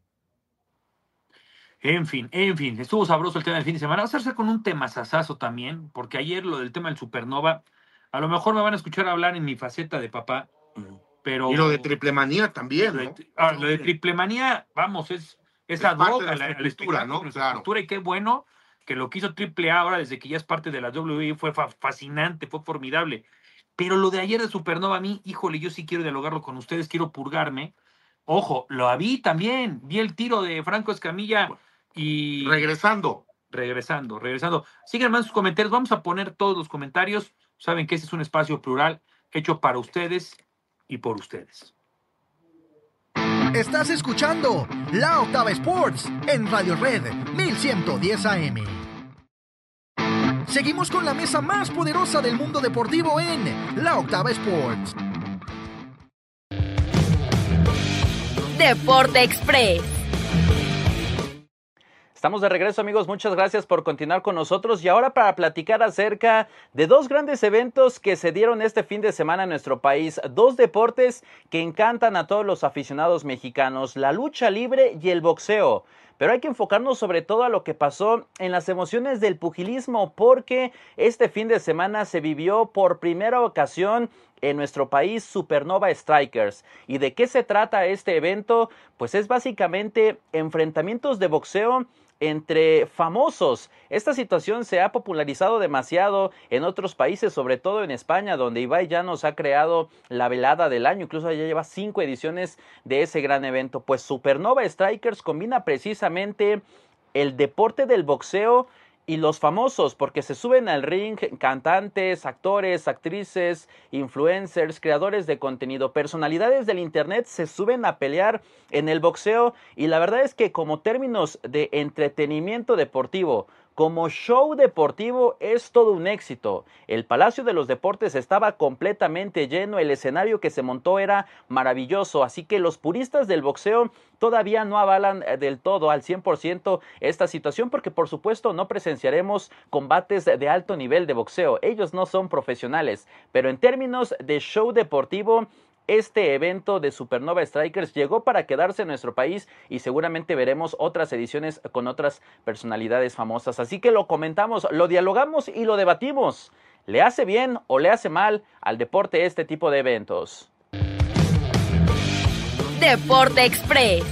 En fin, en fin, estuvo sabroso el tema del fin de semana. Vamos a hacer con un tema sasazo también, porque ayer lo del tema del Supernova, a lo mejor me van a escuchar hablar en mi faceta de papá, pero... Y lo de triple manía también, Lo ¿no? de, ah, lo de triple manía, vamos, es esa Es parte droga, de la, nuestra la cultura, espectáculo, ¿no? nuestra Claro. cultura, y qué bueno que lo que hizo Triple A ahora, desde que ya es parte de la W W E, fue fa- fascinante, fue formidable. Pero lo de ayer de Supernova, a mí, híjole, yo sí quiero dialogarlo con ustedes, quiero purgarme. Ojo, lo vi también, vi el tiro de Franco Escamilla y... Regresando. Regresando, regresando. Síganme en sus comentarios, vamos a poner todos los comentarios. Saben que este es un espacio plural hecho para ustedes y por ustedes. Estás escuchando La Octava Sports en Radio Red mil ciento diez A M. Seguimos con la mesa más poderosa del mundo deportivo en La Octava Sports. Deporte Express. Estamos de regreso, amigos, muchas gracias por continuar con nosotros y ahora para platicar acerca de dos grandes eventos que se dieron este fin de semana en nuestro país, dos deportes que encantan a todos los aficionados mexicanos, la lucha libre y el boxeo. Pero hay que enfocarnos sobre todo a lo que pasó en las emociones del pugilismo, porque este fin de semana se vivió por primera ocasión en nuestro país Supernova Strikers. ¿Y de qué se trata este evento? Pues es básicamente enfrentamientos de boxeo entre famosos. Esta situación se ha popularizado demasiado en otros países, sobre todo en España, donde Ibai Llanos ha creado la velada del año, incluso ya lleva cinco ediciones de ese gran evento. Pues Supernova Strikers combina precisamente el deporte del boxeo y los famosos, porque se suben al ring cantantes, actores, actrices, influencers, creadores de contenido, personalidades del internet se suben a pelear en el boxeo y la verdad es que como términos de entretenimiento deportivo, como show deportivo es todo un éxito. El Palacio de los Deportes estaba completamente lleno, el escenario que se montó era maravilloso, así que los puristas del boxeo todavía no avalan del todo al cien por ciento esta situación porque por supuesto no presenciaremos combates de alto nivel de boxeo, ellos no son profesionales, pero en términos de show deportivo, este evento de Supernova Strikers llegó para quedarse en nuestro país y seguramente veremos otras ediciones con otras personalidades famosas. Así que lo comentamos, lo dialogamos y lo debatimos. ¿Le hace bien o le hace mal al deporte este tipo de eventos? Deporte Express.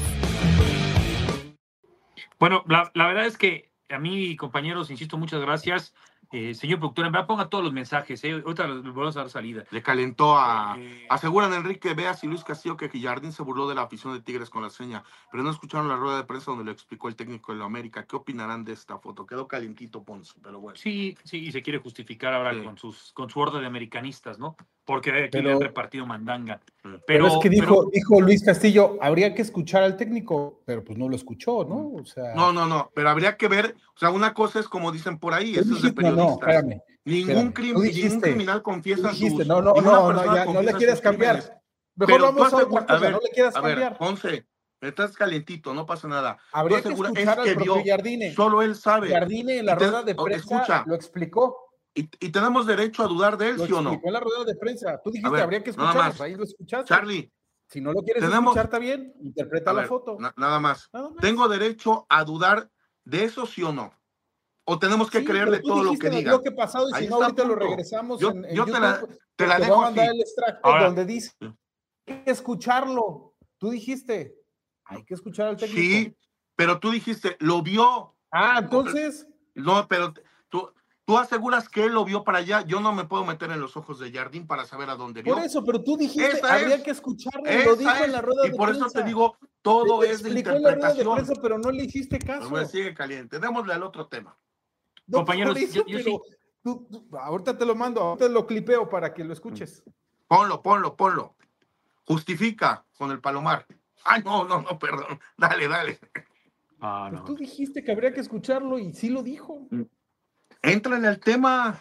Bueno, la, la verdad es que a mí, compañeros, insisto, muchas gracias. Eh, señor productor, en verdad ponga todos los mensajes, eh. Ahorita les volvemos a dar salida. Le calentó a... Eh, aseguran Enrique Beas y Luis Castillo que Jardín se burló de la afición de Tigres con la seña, pero no escucharon la rueda de prensa donde lo explicó el técnico de la América. ¿Qué opinarán de esta foto? Quedó calientito Ponce, pero bueno. Sí, sí, y se quiere justificar ahora sí. con sus con su orden de americanistas, ¿no? Porque aquí pero, le han repartido mandanga. Pero, pero es que dijo, pero, dijo Luis Castillo, habría que escuchar al técnico, pero pues no lo escuchó, ¿no? O sea... No, no, no, pero habría que ver, o sea, una cosa es como dicen por ahí, eso es de periodistas. No, no, espérame. Ningún, crim, dijiste, ningún criminal confiesa dijiste, sus... No, no, no, no, ya, no le quieres cambiar. Crímenes. Mejor pero vamos a otra cosa, a ver, no le quieras a cambiar. Ver, Ponce, estás calientito, no pasa nada. Habría que escuchar es al que propio vio, Jardine. Solo él sabe. Jardine en la rueda de prensa escucha, lo explicó. Y, y tenemos derecho a dudar de él, lo ¿sí o no? En la rueda de prensa. Tú dijiste, ver, habría que escucharlos, ahí lo escuchaste. Charlie. Si no lo quieres tenemos, escuchar, está bien, interpreta la ver, foto. Na, nada, más. nada más. ¿Tengo derecho a dudar de eso, sí o no? ¿O tenemos que sí, creerle todo lo que diga? Lo que pasado y si no, ahorita lo regresamos yo, en, en yo YouTube. Te la, te la te dejo voy a mandar así. el extracto Ahora, donde dice hay que escucharlo. Tú dijiste, hay que escuchar al técnico. Sí, pero tú dijiste, lo vio. Ah, entonces. No, pero tú, tú aseguras que él lo vio para allá. Yo no me puedo meter en los ojos de Jardín para saber a dónde vio. Por eso, pero tú dijiste, esa habría es, que escucharlo. Lo dijo es, en la rueda de prensa. Y por eso te digo, todo te es de explicó interpretación. En la rueda de prensa, pero no le hiciste caso. Pero me sigue caliente. Démosle al otro tema. No, compañeros, eso, yo, yo pero sí. tú, tú, ahorita te lo mando, ahorita lo clipeo para que lo escuches. Ponlo, ponlo, ponlo. Justifica con el Palomar. Ay, no, no, no, perdón. Dale, dale. Ah, pues no. Tú dijiste que habría que escucharlo y sí lo dijo. Éntrale al tema.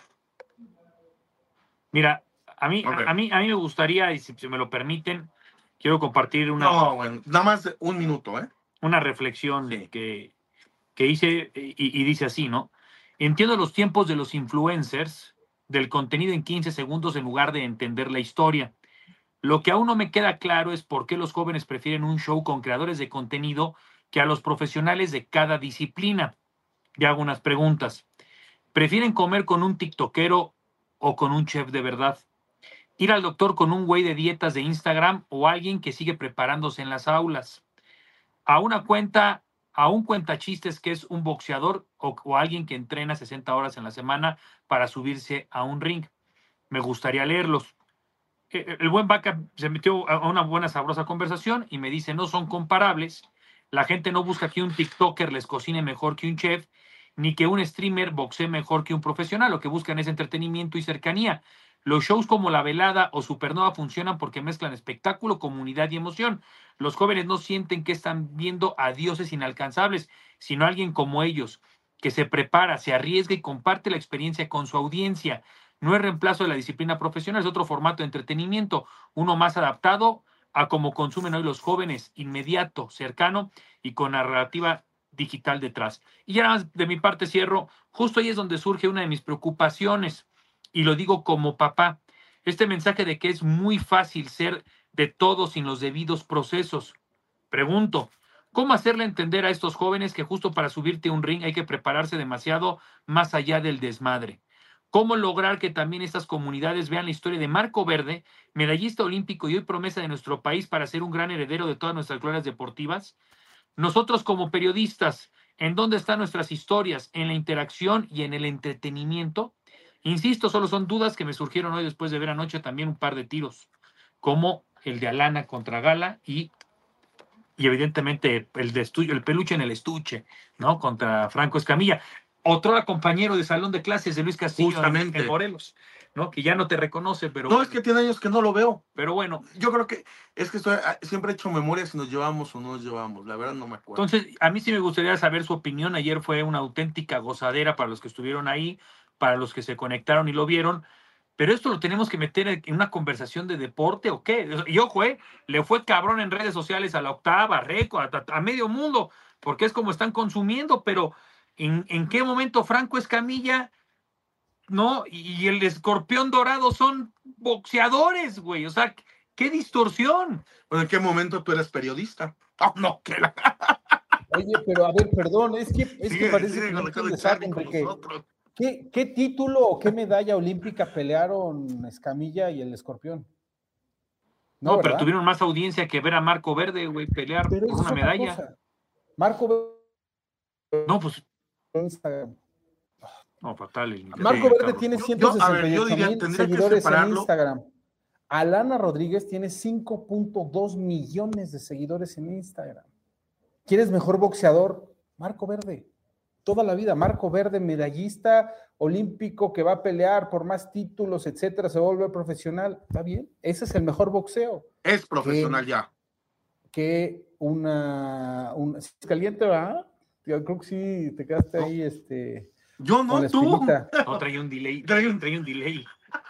Mira, a mí, okay. a, a mí, a mí me gustaría, y si, si me lo permiten, quiero compartir una. No, bueno, nada más un minuto, ¿eh? Una reflexión sí. que, que hice y, y dice así, ¿no? Entiendo los tiempos de los influencers, del contenido en quince segundos en lugar de entender la historia. Lo que aún no me queda claro es por qué los jóvenes prefieren un show con creadores de contenido que a los profesionales de cada disciplina. Y hago unas preguntas. ¿Prefieren comer con un tiktokero o con un chef de verdad? ¿Ir al doctor con un güey de dietas de Instagram o alguien que sigue preparándose en las aulas? ¿A una cuenta, a un cuentachistes que es un boxeador o, o alguien que entrena sesenta horas en la semana para subirse a un ring? Me gustaría leerlos. El buen Vaca se metió a una buena sabrosa conversación y me dice, no son comparables. La gente no busca que un tiktoker les cocine mejor que un chef, ni que un streamer boxee mejor que un profesional. Lo que buscan es entretenimiento y cercanía. Los shows como La Velada o Supernova funcionan porque mezclan espectáculo, comunidad y emoción. Los jóvenes no sienten que están viendo a dioses inalcanzables, sino a alguien como ellos, que se prepara, se arriesga y comparte la experiencia con su audiencia. No es reemplazo de la disciplina profesional, es otro formato de entretenimiento, uno más adaptado a cómo consumen hoy los jóvenes, inmediato, cercano y con narrativa digital detrás. Y ya nada más de mi parte cierro, justo ahí es donde surge una de mis preocupaciones, y lo digo como papá, este mensaje de que es muy fácil ser de todo sin los debidos procesos. Pregunto, ¿cómo hacerle entender a estos jóvenes que justo para subirte a un ring hay que prepararse demasiado más allá del desmadre? ¿Cómo lograr que también estas comunidades vean la historia de Marco Verde, medallista olímpico y hoy promesa de nuestro país para ser un gran heredero de todas nuestras glorias deportivas? Nosotros como periodistas, ¿en dónde están nuestras historias? ¿En la interacción y en el entretenimiento? Insisto, solo son dudas que me surgieron hoy después de ver anoche también un par de tiros, como el de Alana contra Gala y, y evidentemente el, de estu- el peluche en el estuche, ¿no? Contra Franco Escamilla. Otro compañero de salón de clases de Luis Castillo Justamente. en, en Morelos, ¿no? Que ya no te reconoce, pero... No, bueno. es que tiene años que no lo veo. Pero bueno. Yo creo que es que estoy, siempre he hecho memoria si nos llevamos o no nos llevamos. La verdad no me acuerdo. Entonces, a mí sí me gustaría saber su opinión. Ayer fue una auténtica gozadera para los que estuvieron ahí, para los que se conectaron y lo vieron. Pero esto lo tenemos que meter en una conversación de deporte o qué. Y ojo, eh, le fue cabrón en redes sociales a La Octava, a Reco, a, a medio mundo, porque es como están consumiendo, pero ¿en, en qué momento Franco Escamilla, no? Y el Escorpión Dorado son boxeadores, güey. O sea, qué distorsión. Bueno, ¿en qué momento tú eres periodista? Oh, no, que la... Oye, pero a ver, perdón, es que, es Sigue, que parece sigue que no con entiendes el Charlie algo, con Enrique. nosotros. ¿Qué, ¿Qué título o qué medalla olímpica pelearon Escamilla y el Escorpión? No, No, pero ¿verdad? tuvieron más audiencia que ver a Marco Verde, güey, pelear Pero por eso una es otra medalla. cosa. Marco Verde. No, pues. Instagram. No, fatal. El Marco sí, Verde Carlos. tiene Yo- ciento yo- a ver, sesenta y yo ocho diría, mil tendría que seguidores en separarlo. Instagram. Alana Rodríguez tiene cinco punto dos millones de seguidores en Instagram. ¿Quieres mejor boxeador? Marco Verde. Toda la vida, Marco Verde, medallista olímpico que va a pelear por más títulos, etcétera, se va a volver profesional. ¿Está bien? Ese es el mejor boxeo. Es profesional que, ya. Que una, una... ¿Es caliente, ¿verdad? Yo creo que sí, te quedaste ahí, este... Yo no, con la tú. espinita. No, traía un delay. Traía un, traía un delay.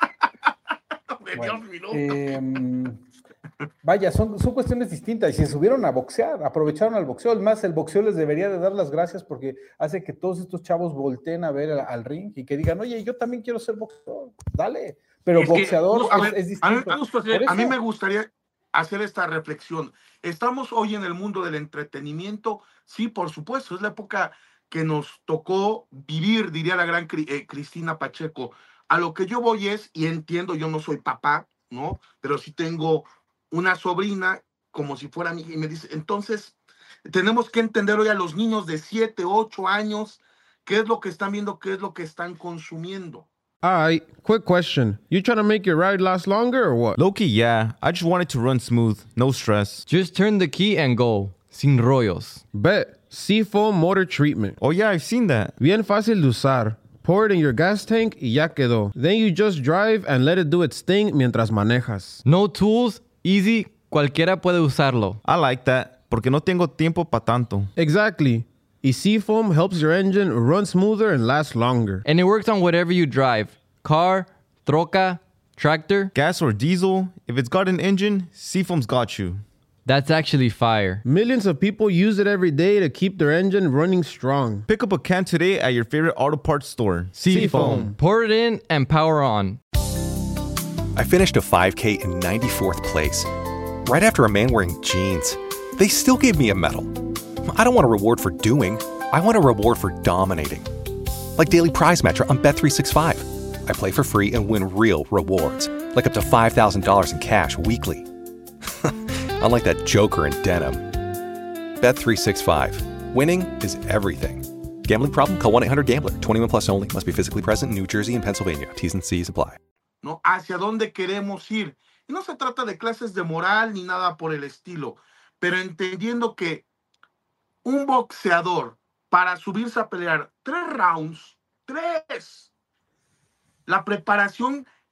Bueno, eh, vaya, son, son cuestiones distintas y se subieron a boxear, aprovecharon al boxeo. Es más, el boxeo les debería de dar las gracias porque hace que todos estos chavos volteen a ver al, al ring y que digan, oye, yo también quiero ser boxeador, dale. Pero Es que, boxeador justo, a es, ver, es a mí, distinto. justo, Por a mí eso- me gustaría hacer esta reflexión. Estamos hoy en el mundo del entretenimiento, sí, por supuesto, es la época que nos tocó vivir, diría la gran Cri- eh, Cristina Pacheco. A lo que yo voy es, y entiendo, yo no soy papá, ¿no? Pero sí tengo una sobrina como si fuera mi hija, y me dice, entonces, tenemos que entender hoy a los niños de siete, ocho años, qué es lo que están viendo, qué es lo que están consumiendo. Alright, quick question. You trying to make your ride last longer or what? Loki, yeah. I just want it to run smooth, no stress. Just turn the key and go. Sin rollos. Bet. Seafoam Motor Treatment. Oh, yeah, I've seen that. Bien fácil de usar. Pour it in your gas tank y ya quedó. Then you just drive and let it do its thing mientras manejas. No tools, easy, cualquiera puede usarlo. I like that, porque no tengo tiempo pa' tanto. Exactly. Y Seafoam helps your engine run smoother and last longer. And it works on whatever you drive. Car, troca, tractor. Gas or diesel, if it's got an engine, Seafoam's got you. That's actually fire. Millions of people use it every day to keep their engine running strong. Pick up a can today at your favorite auto parts store. Seafoam. Pour it in and power on. I finished a five K in ninety-fourth place, right after a man wearing jeans. They still gave me a medal. I don't want a reward for doing, I want a reward for dominating. Like Daily Prize Match on Bet three sixty-five. I play for free and win real rewards, like up to five thousand dollars in cash weekly. Unlike that joker in denim. Bet three sixty-five. Winning is everything. Gambling problem? Call one eight hundred gambler. twenty-one plus only. Must be physically present in New Jersey and Pennsylvania. T's and C's apply. ¿No? Hacia dónde queremos ir. Y no se trata de clases de moral ni nada por el estilo, pero entendiendo que un boxeador para subirse a pelear tres rounds, tres, la preparación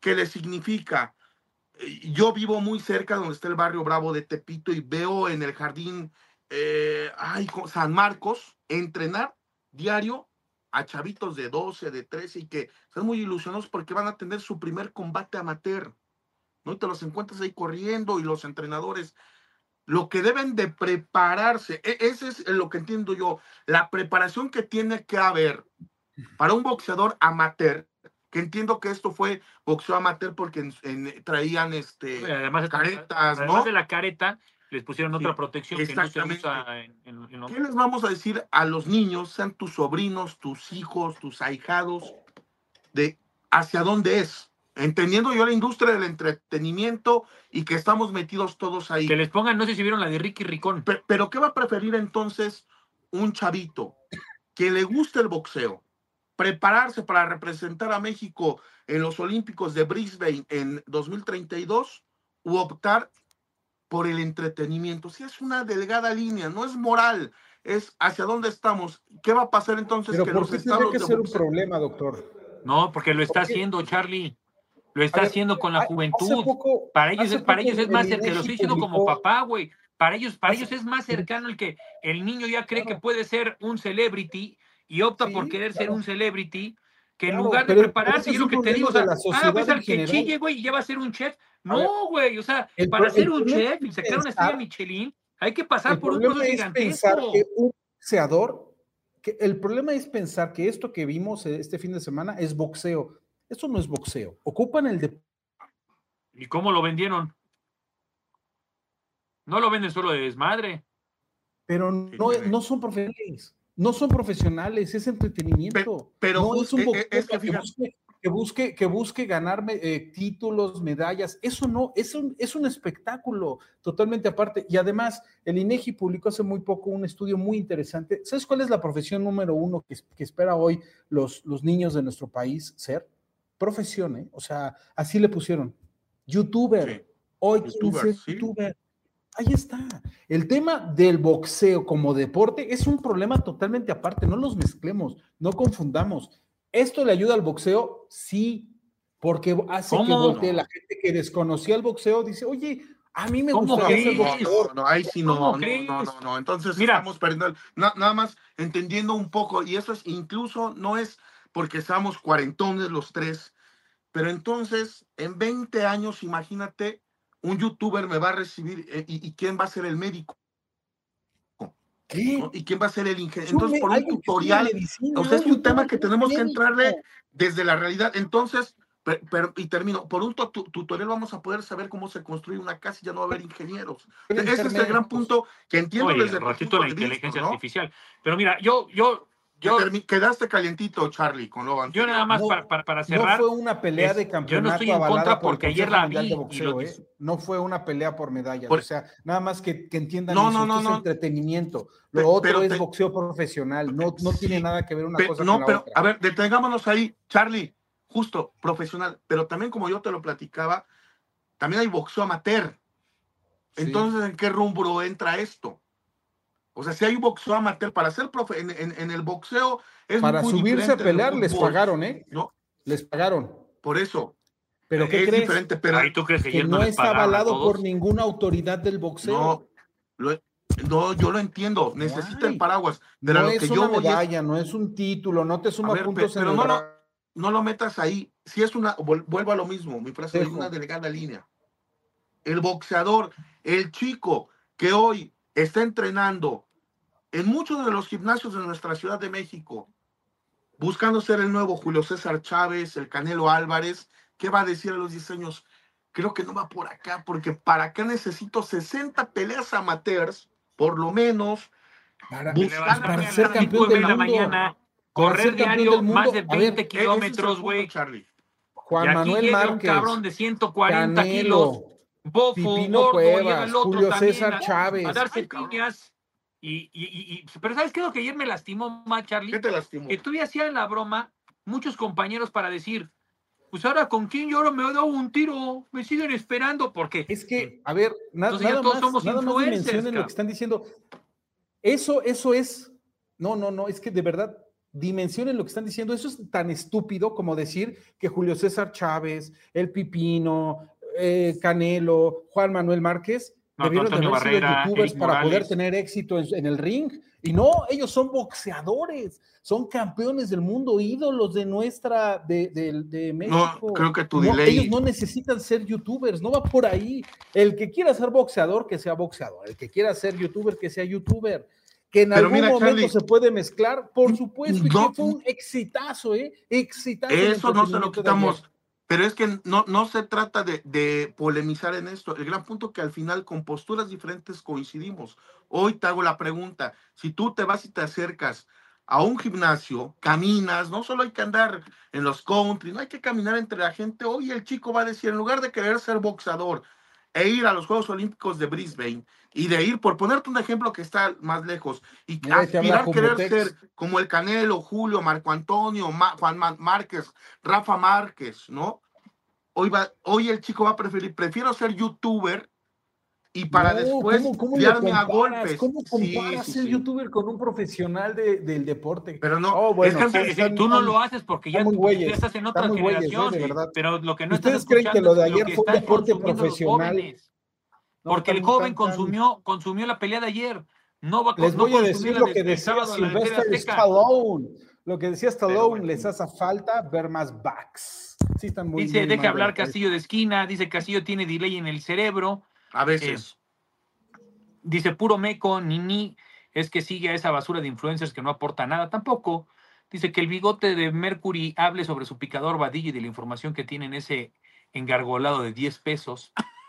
que le significa. Yo vivo muy cerca donde está el barrio Bravo de Tepito y veo en el jardín eh, ay, San Marcos entrenar diario a chavitos de doce, de trece y que están muy ilusionados porque van a tener su primer combate amateur, ¿no? Y te los encuentras ahí corriendo y los entrenadores, lo que deben de prepararse, ese es lo que entiendo yo, la preparación que tiene que haber para un boxeador amateur, que entiendo que esto fue boxeo amateur porque en, en, traían este, además, caretas, además ¿no? de la careta, les pusieron Sí, otra protección que no se exactamente. usa en, en, en... ¿Qué les vamos a decir a los niños, sean tus sobrinos, tus hijos, tus ahijados, de hacia dónde es? Entendiendo yo la industria del entretenimiento y que estamos metidos todos ahí. Que les pongan, no sé si vieron la de Ricky Ricón. Pero, pero ¿qué va a preferir entonces un chavito que le guste el boxeo? Prepararse para representar a México en los Olímpicos de Brisbane en dos mil treinta y dos u optar por el entretenimiento. Sí, es una delgada línea, no es moral, es hacia dónde estamos. ¿Qué va a pasar entonces? Pero que ¿por los qué tendría estados que de ser un boxeo... problema, doctor? No, porque lo está haciendo, Charlie. Lo está ver, haciendo con la hace juventud. poco- para ellos, hace es, para poco ellos es el más cercano, te lo INEGI estoy diciendo como publicó- papá, güey. Para ellos, para Hace- ellos es más cercano el que el niño ya cree que puede ser un celebrity y opta Sí, por querer ser claro. un celebrity, que en Claro, lugar de pero- pero prepararse, ese y es lo un que te problema digo, o de sea, la ah, sociedad pues en al que general. chille, güey, y ya va a ser un chef. A ver, No, güey, o sea, el para pro- ser el un problema chef y es sacar una pensar- estrella Michelin, hay que pasar El por un problema proceso es pensar gigantesco. que un boxeador, que el problema es pensar que esto que vimos este fin de semana es boxeo. Esto no es boxeo. Ocupan el de ¿Y cómo lo vendieron? No lo venden solo de desmadre. pero no, no son profesionales. No son profesionales, es entretenimiento. pero no Gus, es un eh, boxeo eh, es que que, fíjate- busque, que busque que busque ganar eh, títulos, medallas. Eso no, es un, es un espectáculo totalmente aparte. Y además, el INEGI publicó hace muy poco un estudio muy interesante. ¿Sabes cuál es la profesión número uno que, que espera hoy los, los niños de nuestro país ser? Profesión, ¿eh? O sea, así le pusieron. YouTuber. Hoy quieren YouTuber, ser sí. YouTuber. Ahí está. El tema del boxeo como deporte es un problema totalmente aparte. No los mezclemos, no confundamos. ¿Esto le ayuda al boxeo? Sí, porque hace ¿Cómo? que voltee No. la gente que desconocía el boxeo. Dice, oye, a mí me ¿Cómo gustaría ser crees? boxeador. No, no, ahí sí no, ¿Cómo no, crees? no, no, no. Entonces Mira. estamos perdiendo, el- na- nada más entendiendo un poco, y eso es incluso, no es porque seamos cuarentones los tres, pero entonces en veinte años, imagínate, un youtuber me va a recibir, eh, y, y quién va a ser el médico, ¿Qué? ¿no? Y quién va a ser el ingeniero. Yo Entonces, me- por un alguien que tutorial, estudia medicina, o sea, es un un tema youtuber que que es tenemos que médico. entrarle desde la realidad. Entonces, per- per- y termino, por un tu- tu- tutorial vamos a poder saber cómo se construye una casa y ya no va a haber ingenieros. Pueden Ese ser es el gran médicos. punto que entiendo Oye, desde al tu ratito punto la de vista, inteligencia ¿no? artificial. Pero mira, yo, yo, Que yo, termi- Quedaste calientito, Charlie, con lo yo anterior. nada más No, para, para, para No cerrar. fue una pelea es- de yo no campeonato estoy en avalada contra por el porque ayer Consejo la Mundial vi de y Boxeo, lo ¿eh? No fue una pelea por medallas. Por- O sea, nada más que, que entiendan No, eso. no, no, Esto es no. entretenimiento. Lo Pe- otro pero es te- boxeo profesional. No, no tiene Sí. nada que ver una Pe- cosa no, con la pero, otra. a ver, detengámonos ahí, Charlie, justo, profesional, pero también como yo te lo platicaba, también hay boxeo amateur. Sí. Entonces, ¿en qué rubro entra esto? O sea, si hay boxeo amateur, para ser profe en, en- en el boxeo es Para muy subirse a diferente del pelear les fútbol, pagaron, ¿eh? ¿no? Les pagaron. Por eso, ¿Pero qué es crees? diferente, pero Ahí tú crees que, Que ayer no les está pagaron a avalado todos? por ninguna autoridad del boxeo. no, lo- no, yo lo entiendo, necesita hay. el paraguas, pero No a lo es que una yo voy es- medalla, no es un título, no te A suma ver, pe- puntos en pero el no lo, bra- no lo metas ahí. Si es una, vuel- vuelvo a lo mismo, mi frase es Dejo. una delgada línea. El boxeador, el chico que hoy está entrenando en muchos de los gimnasios de nuestra Ciudad de México, buscando ser el nuevo Julio César Chávez, el Canelo Álvarez, ¿qué va a decir a los diez años? Creo que no va por acá, porque para acá necesito sesenta peleas amateurs, por lo menos, Para, buscar para la ser medalla. campeón del de la mundo. mañana, Para correr ser campeón diario del mundo. más de A ver, veinte Ese es el kilómetros, punto, güey. Charlie. Juan Y aquí Manuel llega un Márquez, cabrón de ciento cuarenta Canelo, kilos, bofo, Pipino gordo, llega Cuevas, el otro Julio también César a, Chávez. a darse Ay, cabrón. piñas. Y, y, y, y- pero ¿sabes qué es lo que ayer me lastimó más, Charlie? ¿Qué te lastimó? Que todavía hacían la broma muchos compañeros para decir, pues ahora con quién yo ahora me he dado un tiro, me siguen esperando, porque Es que, a ver, na- Entonces ya nada, todos más, somos nada más influencers, dimensionen lo cabrón. que están diciendo. Eso, eso es. No, no, no, es que de verdad, dimensionen lo que están diciendo. Eso es tan estúpido como decir que Julio César Chávez, El Pipino, eh, Canelo, Juan Manuel Márquez No, debieron de Antonio haber sido Barrera, youtubers Eric para Morales. poder tener éxito en, en el ring. Y no, ellos son boxeadores, son campeones del mundo, ídolos de nuestra, de, de, de México. No, creo que tu No, delay. ellos no necesitan ser youtubers, no va por ahí. El que quiera ser boxeador, que sea boxeador. El que quiera ser youtuber, que sea youtuber. Que en Pero algún mira, momento Charlie, se puede mezclar, por supuesto, y no, que fue un exitazo, ¿eh? Exitazo. el Eso no se lo entretenimiento de ayer. quitamos. Pero es que no, no se trata de, de polemizar en esto. El gran punto que al final con posturas diferentes coincidimos. Hoy te hago la pregunta. Si tú te vas y te acercas a un gimnasio, caminas, no solo hay que andar en los country, no hay que caminar entre la gente. Hoy el chico va a decir, en lugar de querer ser boxeador e ir a los Juegos Olímpicos de Brisbane y de ir, por ponerte un ejemplo que está más lejos, y Mira, ahí te habla aspirar querer Jumotex. ser como el Canelo, Julio, Marco Antonio, Ma- Juan Ma- Márquez, Rafa Márquez, ¿no? Hoy, va, hoy el chico va a preferir, prefiero ser youtuber y para No, después ¿cómo, cómo lo liarme a comparas? golpes. ¿Cómo Sí, comparas sí, ser sí. youtuber con un profesional de, del deporte? Pero no, Oh, bueno, es que sí, Eh, están- Tú no están- lo haces porque ya, están muy porque güeyes, ya estás en están otra muy güeyes, generación, eh, de verdad. pero lo que no estás ¿Ustedes creen que escuchando lo de es lo ayer que fue un están deporte consumiendo los profesional? jóvenes. No, Porque el están- joven están- están- consumió, consumió la pelea de ayer. No va a Les no voy a consumió decir la lo de- que el decía sábado en la T V Sylvester Azteca. Stallone. Lo que decía Stallone, bueno. les hace falta ver más backs. Sí, están muy Dice, muy deja mal de hablar la cabeza. Castillo de esquina. Dice, Castillo tiene delay en el cerebro. A veces. Eh, dice, puro meco, ni ni. Es que sigue a esa basura de influencers que no aporta nada. Tampoco. Dice que el bigote de Mercury hable sobre su picador vadillo y de la información que tiene en ese engargolado de diez pesos.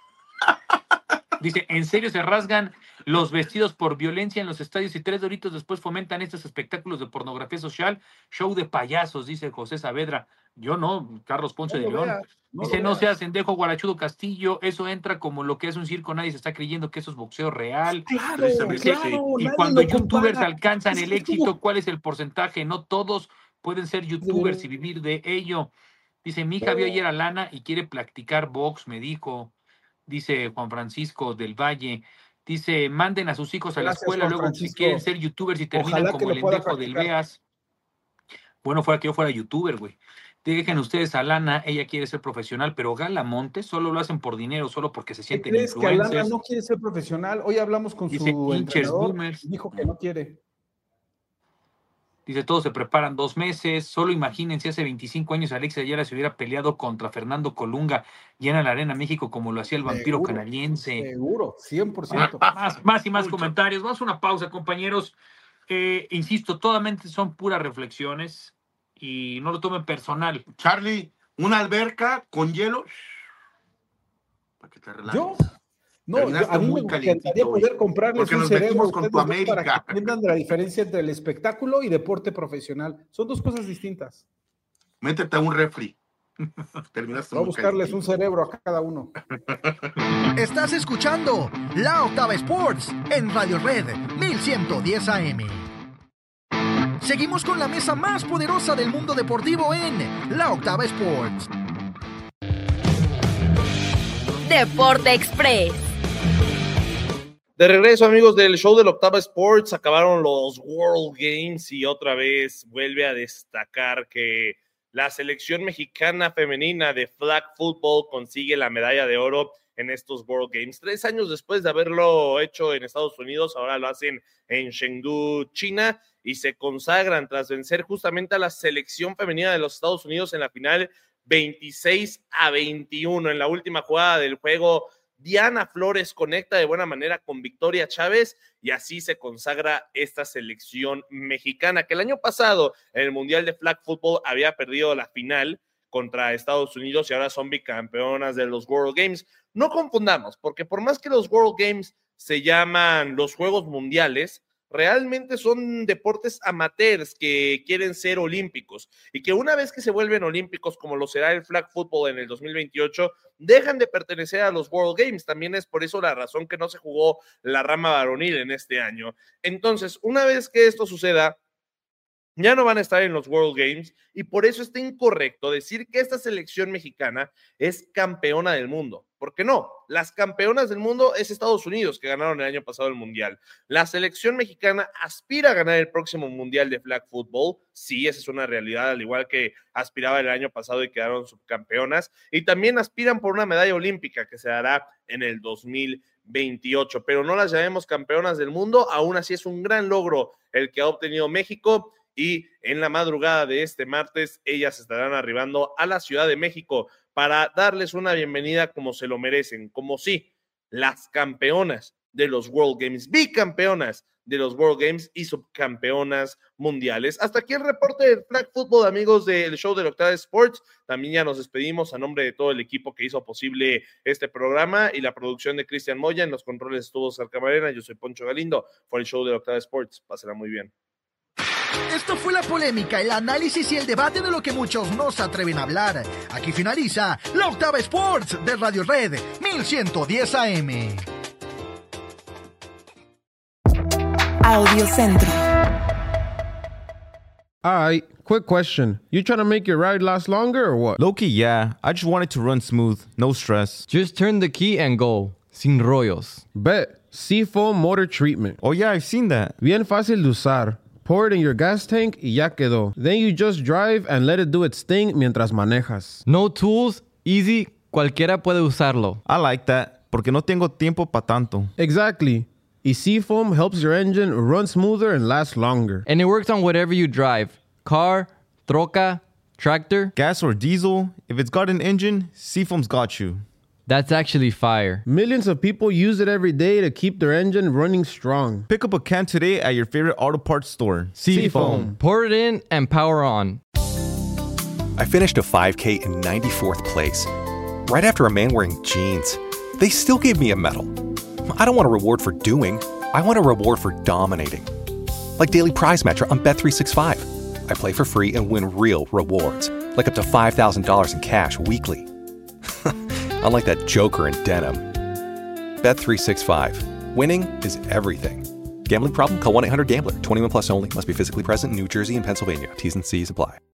Dice, ¿en serio se rasgan los vestidos por violencia en los estadios y tres doritos después fomentan estos espectáculos de pornografía social? Show de payasos, dice José Saavedra. Yo no, Carlos Ponce No de lo León. veas, no Dice, lo no veas. seas pendejo, Guarachudo Castillo. Eso entra como lo que es un circo. Nadie se está creyendo que eso es boxeo real. Claro, Dice, claro, y nadie cuando lo youtubers compara. alcanzan Es el que es como- éxito, ¿cuál es el porcentaje? No todos pueden ser youtubers y vivir de ello. Dice, mi hija vio ayer a Lana y quiere practicar box, me dijo. Dice Juan Francisco del Valle. Dice, manden a sus hijos a la Gracias, escuela, Juan luego Francisco. si quieren ser youtubers y terminan Ojalá que como lo el pueda endejo del practicar. Beas. Bueno, fuera que yo fuera youtuber, güey. Dejen ustedes a Lana, ella quiere ser profesional, pero Gala Montes solo lo hacen por dinero, solo porque se ¿Qué sienten crees? Que Alana influencers. no quiere ser profesional. Hoy hablamos con Dice, su hinchers, entrenador. boomers. Dijo que no quiere. Dice, todos se preparan dos meses. Solo imagínense, hace veinticinco años Alexis Ayala se hubiera peleado contra Fernando Colunga llena la Arena México como lo hacía el vampiro Seguro, canadiense. Seguro, cien por Más, ciento. más, más y más comentarios. Vamos a una pausa, compañeros. Eh, insisto, totalmente son puras reflexiones y no lo tomen personal. Charlie, una alberca con hielo para que te relajes. ¿Yo? No, Terminaste yo- a mí muy me calientito encantaría hoy, poder comprarles porque un nos cerebro a metimos con ustedes tu dos para América. que entiendan la diferencia entre el espectáculo y deporte profesional. Son dos cosas distintas. Métete a un refri. Terminaste Voy a muy buscarles calientito. un cerebro a cada uno. Estás escuchando La Octava Sports en Radio Red mil ciento diez A M. Seguimos con la mesa más poderosa del mundo deportivo en La Octava Sports. Deporte Express. De regreso, amigos del show del Octava Sports, acabaron los World Games y otra vez vuelve a destacar que la selección mexicana femenina de flag football consigue la medalla de oro en estos World Games. Tres años después de haberlo hecho en Estados Unidos, ahora lo hacen en Chengdu, China, y se consagran tras vencer justamente a la selección femenina de los Estados Unidos en la final veintiséis a veintiuno. En la última jugada del juego, Diana Flores conecta de buena manera con Victoria Chávez y así se consagra esta selección mexicana que el año pasado en el Mundial de Flag Football había perdido la final contra Estados Unidos y ahora son bicampeonas de los World Games. No confundamos, porque por más que los World Games se llaman los Juegos Mundiales, realmente son deportes amateurs que quieren ser olímpicos y que una vez que se vuelven olímpicos, como lo será el flag football en el dos mil veintiocho, dejan de pertenecer a los World Games. También es por eso la razón que no se jugó la rama varonil en este año. Entonces, una vez que esto suceda, ya no van a estar en los World Games y por eso está incorrecto decir que esta selección mexicana es campeona del mundo. ¿Por qué no? Las campeonas del mundo es Estados Unidos, que ganaron el año pasado el Mundial. La selección mexicana aspira a ganar el próximo Mundial de Flag Football. Sí, esa es una realidad, al igual que aspiraba el año pasado y quedaron subcampeonas. Y también aspiran por una medalla olímpica que se dará en el dos mil veintiocho. Pero no las llamemos campeonas del mundo, aún así es un gran logro el que ha obtenido México. Y en la madrugada de este martes, ellas estarán arribando a la Ciudad de México para darles una bienvenida como se lo merecen, como sí, las campeonas de los World Games, bicampeonas de los World Games y subcampeonas mundiales. Hasta aquí el reporte del Flag Football, amigos del show de la Octava Sports. También ya nos despedimos a nombre de todo el equipo que hizo posible este programa y la producción de Cristian Moya. En los controles estuvo Oscar Camarena, yo soy Poncho Galindo. Fue el show de la Octava Sports. Pásenla muy bien. Esto fue la polémica, el análisis y el debate de lo que muchos no se atreven a hablar. Aquí finaliza la Octava Sports de Radio Red mil ciento diez A M. Audio Centro. Alright, quick question. You trying to make your ride last longer or what? Low-key, yeah. I just want it to run smooth, no stress. Just turn the key and go. Sin rollos. Bet. Seafoam Motor Treatment. Oh yeah, I've seen that. Bien fácil de usar. Pour it in your gas tank y ya quedó. Then you just drive and let it do its thing mientras manejas. No tools, easy, cualquiera puede usarlo. I like that, porque no tengo tiempo pa' tanto. Exactly. Y Seafoam helps your engine run smoother and last longer. And it works on whatever you drive. Car, troca, tractor. Gas or diesel, if it's got an engine, Seafoam's got you. That's actually fire. Millions of people use it every day to keep their engine running strong. Pick up a can today at your favorite auto parts store. Seafoam. Pour it in and power on. I finished a five K in ninety-fourth place, right after a man wearing jeans. They still gave me a medal. I don't want a reward for doing. I want a reward for dominating. Like Daily Prize Match on Bet three sixty-five. I play for free and win real rewards, like up to five thousand dollars in cash weekly. Unlike that joker in denim. Bet three sixty-five. Winning is everything. Gambling problem? Call one eight hundred gambler. twenty-one plus only. Must be physically present in New Jersey and Pennsylvania. T's and C's apply.